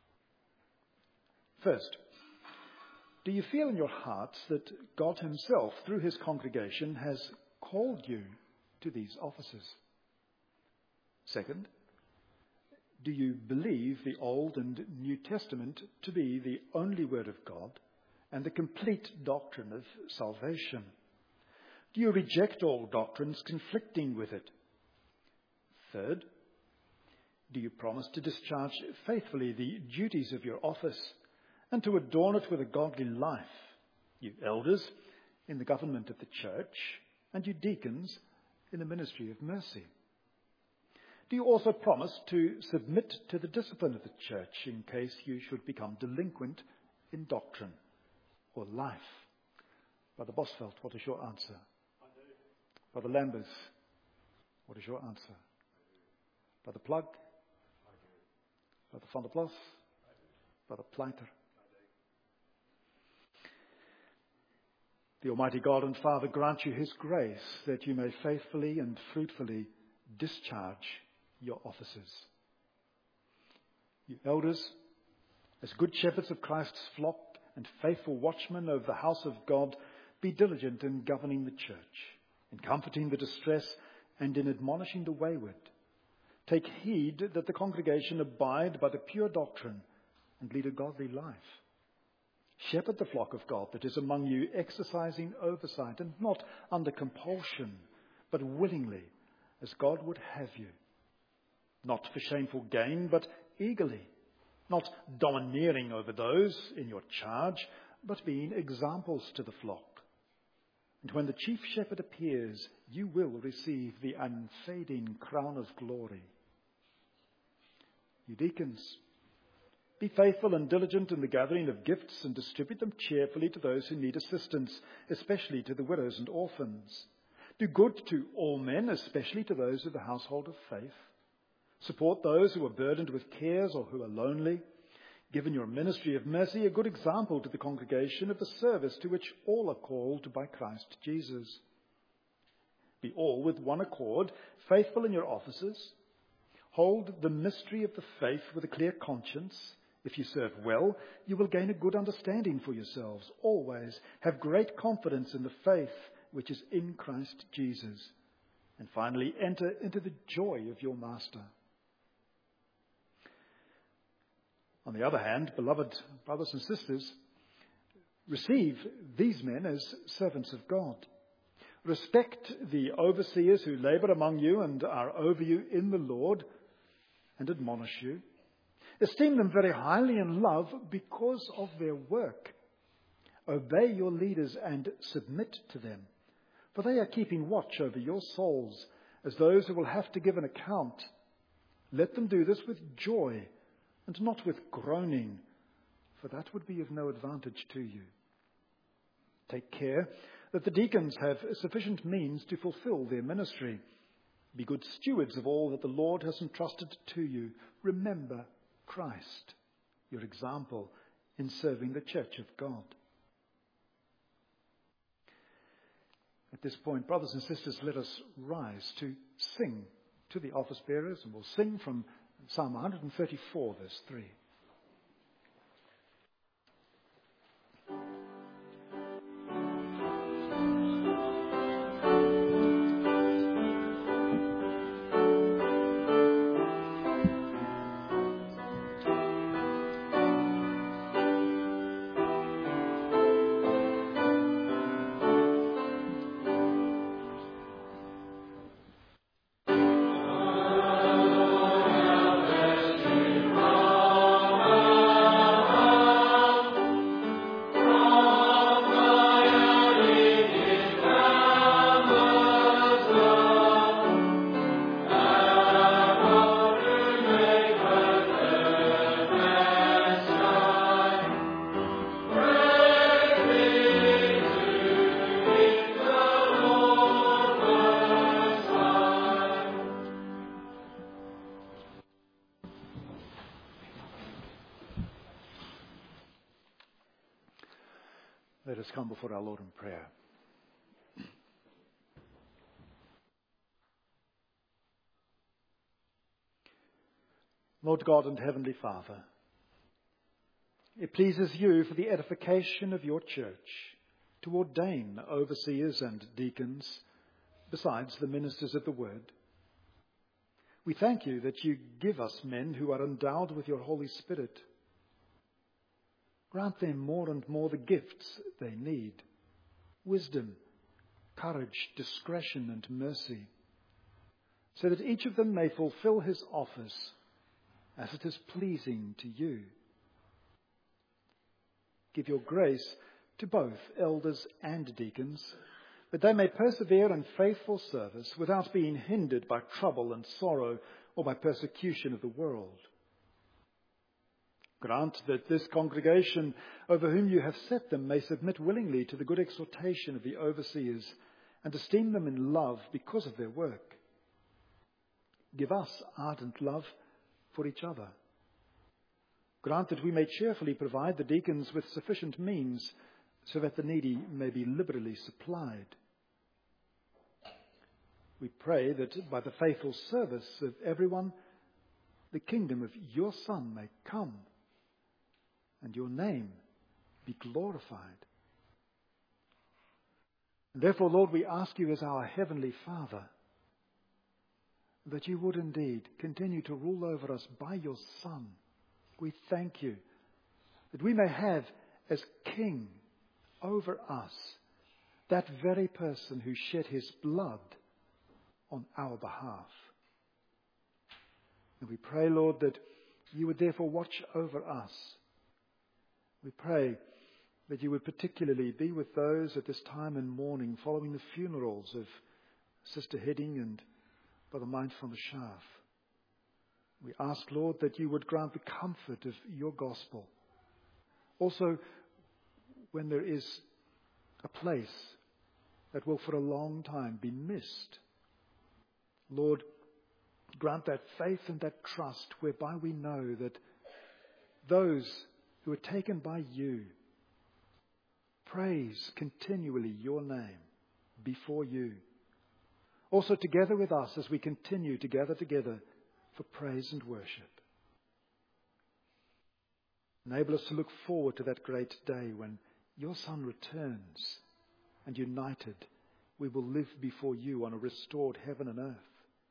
First, do you feel in your hearts that God himself, through his congregation, has called you to these offices? Second, do you believe the Old and New Testament to be the only word of God and the complete doctrine of salvation? Do you reject all doctrines conflicting with it? Third, do you promise to discharge faithfully the duties of your office and to adorn it with a godly life, you elders in the government of the church and you deacons in the ministry of mercy? Do you also promise to submit to the discipline of the church in case you should become delinquent in doctrine or life? Brother Bosveld, what is your answer? I do. Brother Lambers, what is your answer? Brother Plug? I do. Brother Van der Plas? I do. Brother Pleiter? The Almighty God and Father grant you his grace that you may faithfully and fruitfully discharge your offices. You elders, as good shepherds of Christ's flock and faithful watchmen over the house of God, be diligent in governing the church, in comforting the distress, and in admonishing the wayward. Take heed that the congregation abide by the pure doctrine and lead a godly life. Shepherd the flock of God that is among you, exercising oversight, and not under compulsion, but willingly, as God would have you. Not for shameful gain, but eagerly. Not domineering over those in your charge, but being examples to the flock. And when the chief shepherd appears, you will receive the unfading crown of glory. You deacons, be faithful and diligent in the gathering of gifts and distribute them cheerfully to those who need assistance, especially to the widows and orphans. Do good to all men, especially to those of the household of faith. Support those who are burdened with cares or who are lonely. Given your ministry of mercy, a good example to the congregation of the service to which all are called by Christ Jesus. Be all with one accord, faithful in your offices. Hold the mystery of the faith with a clear conscience. If you serve well, you will gain a good understanding for yourselves. Always have great confidence in the faith which is in Christ Jesus. And finally, enter into the joy of your master. On the other hand, beloved brothers and sisters, receive these men as servants of God. Respect the overseers who labor among you and are over you in the Lord and admonish you. Esteem them very highly in love because of their work. Obey your leaders and submit to them, for they are keeping watch over your souls as those who will have to give an account. Let them do this with joy and not with groaning, for that would be of no advantage to you. Take care that the deacons have sufficient means to fulfill their ministry. Be good stewards of all that the Lord has entrusted to you. Remember Christ, your example in serving the church of God. At this point, brothers and sisters, let us rise to sing to the office bearers, and we'll sing from Psalm one thirty-four, verse three. Let us come before our Lord in prayer. Lord God and Heavenly Father, it pleases you for the edification of your church to ordain overseers and deacons besides the ministers of the word. We thank you that you give us men who are endowed with your Holy Spirit. Grant them more and more the gifts they need: wisdom, courage, discretion, and mercy, so that each of them may fulfill his office as it is pleasing to you. Give your grace to both elders and deacons, that they may persevere in faithful service without being hindered by trouble and sorrow or by persecution of the world. Grant that this congregation over whom you have set them may submit willingly to the good exhortation of the overseers and esteem them in love because of their work. Give us ardent love for each other. Grant that we may cheerfully provide the deacons with sufficient means so that the needy may be liberally supplied. We pray that by the faithful service of everyone, the kingdom of your Son may come and your name be glorified. And therefore, Lord, we ask you as our Heavenly Father that you would indeed continue to rule over us by your Son. We thank you that we may have as King over us that very person who shed his blood on our behalf. And we pray, Lord, that you would therefore watch over us. We pray that you would particularly be with those at this time in mourning following the funerals of Sister Heading and Brother Mount van der Schaaf. We ask, Lord, that you would grant the comfort of your gospel. Also, when there is a place that will for a long time be missed, Lord, grant that faith and that trust whereby we know that those who are taken by you. Praise continually your name before you. Also together with us as we continue to gather together for praise and worship. Enable us to look forward to that great day when your Son returns, and united we will live before you on a restored heaven and earth.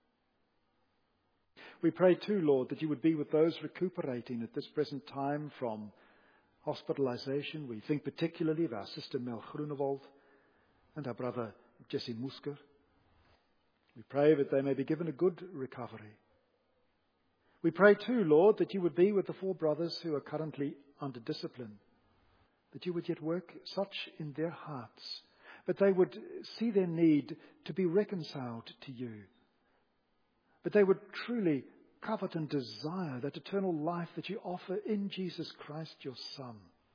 We pray too, Lord, that you would be with those recuperating at this present time from hospitalization. We think particularly of our sister Mel Groenewald and our brother Jesse Musker. We pray that they may be given a good recovery. We pray too, Lord, that you would be with the four brothers who are currently under discipline, that you would yet work such in their hearts, that they would see their need to be reconciled to you, that they would truly covet and desire that eternal life that you offer in Jesus Christ, your Son.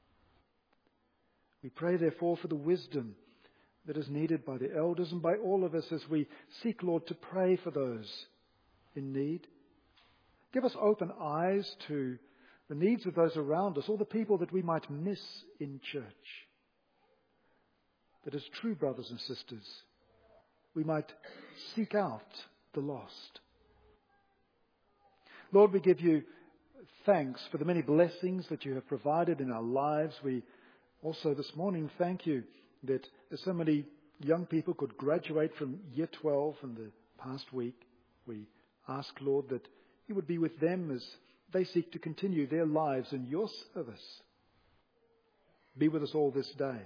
We pray, therefore, for the wisdom that is needed by the elders and by all of us as we seek, Lord, to pray for those in need. Give us open eyes to the needs of those around us, all the people that we might miss in church. That as true brothers and sisters, we might seek out the lost. Lord, we give you thanks for the many blessings that you have provided in our lives. We also this morning thank you that so many young people could graduate from year twelve in the past week. We ask, Lord, that you would be with them as they seek to continue their lives in your service. Be with us all this day.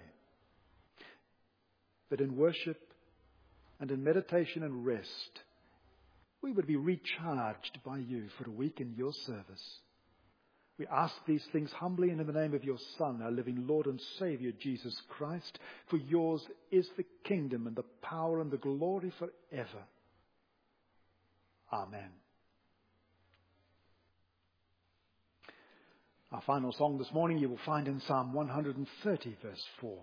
That in worship and in meditation and rest, we would be recharged by you for a week in your service. We ask these things humbly and in the name of your Son, our living Lord and Saviour, Jesus Christ. For yours is the kingdom and the power and the glory forever. Amen. Our final song this morning you will find in Psalm one hundred thirty, verse four.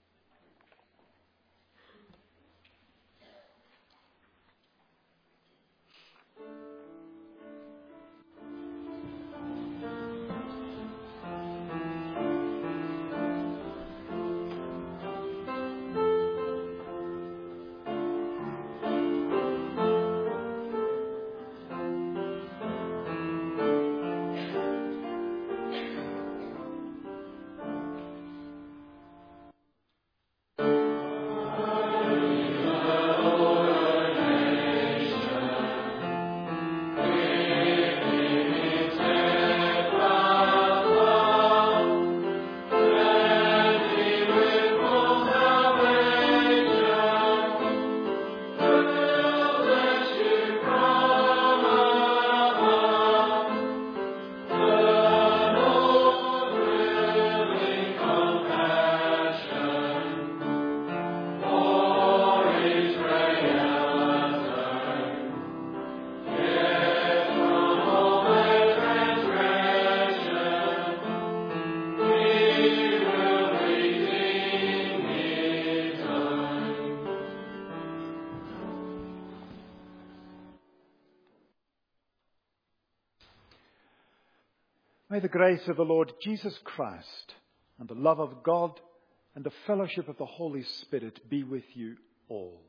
May the grace of the Lord Jesus Christ and the love of God and the fellowship of the Holy Spirit be with you all.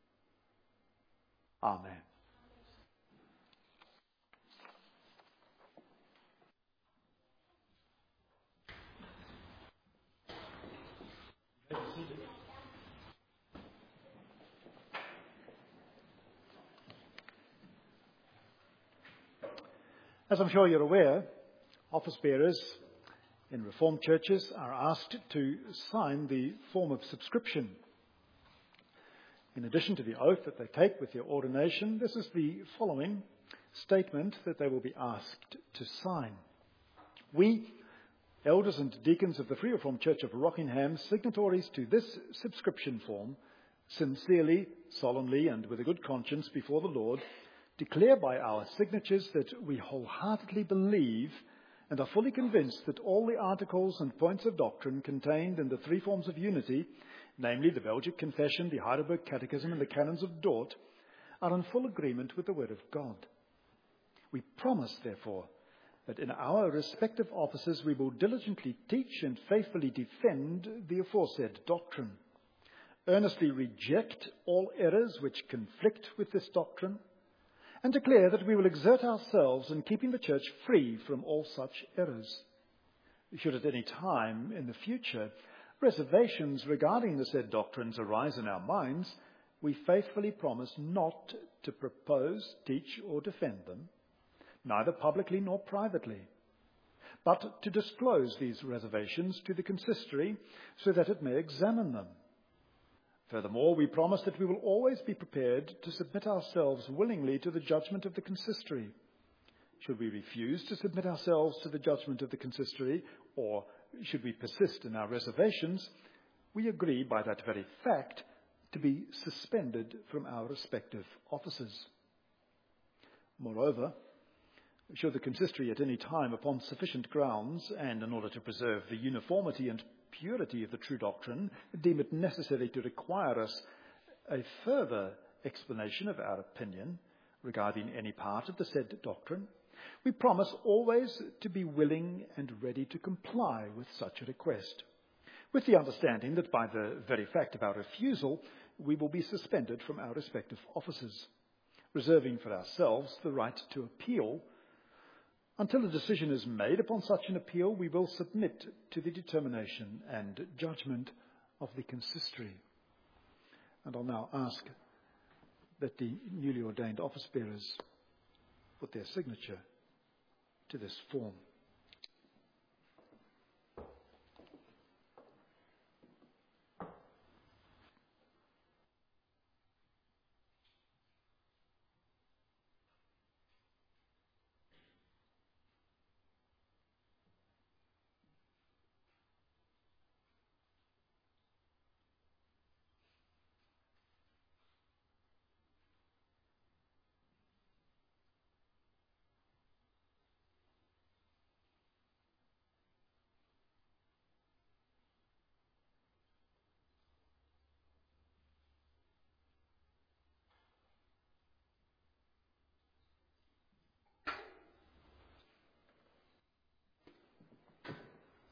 Amen. As I'm sure you're aware, office bearers in Reformed churches are asked to sign the form of subscription. In addition to the oath that they take with their ordination, this is the following statement that they will be asked to sign. We, elders and deacons of the Free Reformed Church of Rockingham, signatories to this subscription form, sincerely, solemnly, and with a good conscience before the Lord, declare by our signatures that we wholeheartedly believe and are fully convinced that all the articles and points of doctrine contained in the three forms of unity, namely the Belgic Confession, the Heidelberg Catechism, and the Canons of Dort, are in full agreement with the Word of God. We promise, therefore, that in our respective offices we will diligently teach and faithfully defend the aforesaid doctrine, earnestly reject all errors which conflict with this doctrine, and declare that we will exert ourselves in keeping the church free from all such errors. Should at any time in the future reservations regarding the said doctrines arise in our minds, we faithfully promise not to propose, teach, or defend them, neither publicly nor privately, but to disclose these reservations to the consistory so that it may examine them. Furthermore, we promise that we will always be prepared to submit ourselves willingly to the judgment of the consistory. Should we refuse to submit ourselves to the judgment of the consistory, or should we persist in our reservations, we agree by that very fact to be suspended from our respective offices. Moreover, should the consistory at any time, upon sufficient grounds, and in order to preserve the uniformity and purity of the true doctrine, deem it necessary to require us a further explanation of our opinion regarding any part of the said doctrine, we promise always to be willing and ready to comply with such a request, with the understanding that by the very fact of our refusal, we will be suspended from our respective offices, reserving for ourselves the right to appeal. Until a decision is made upon such an appeal, we will submit to the determination and judgment of the consistory. And I'll now ask that the newly ordained office bearers put their signature to this form.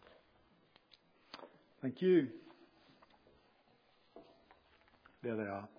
Thank you. There they are.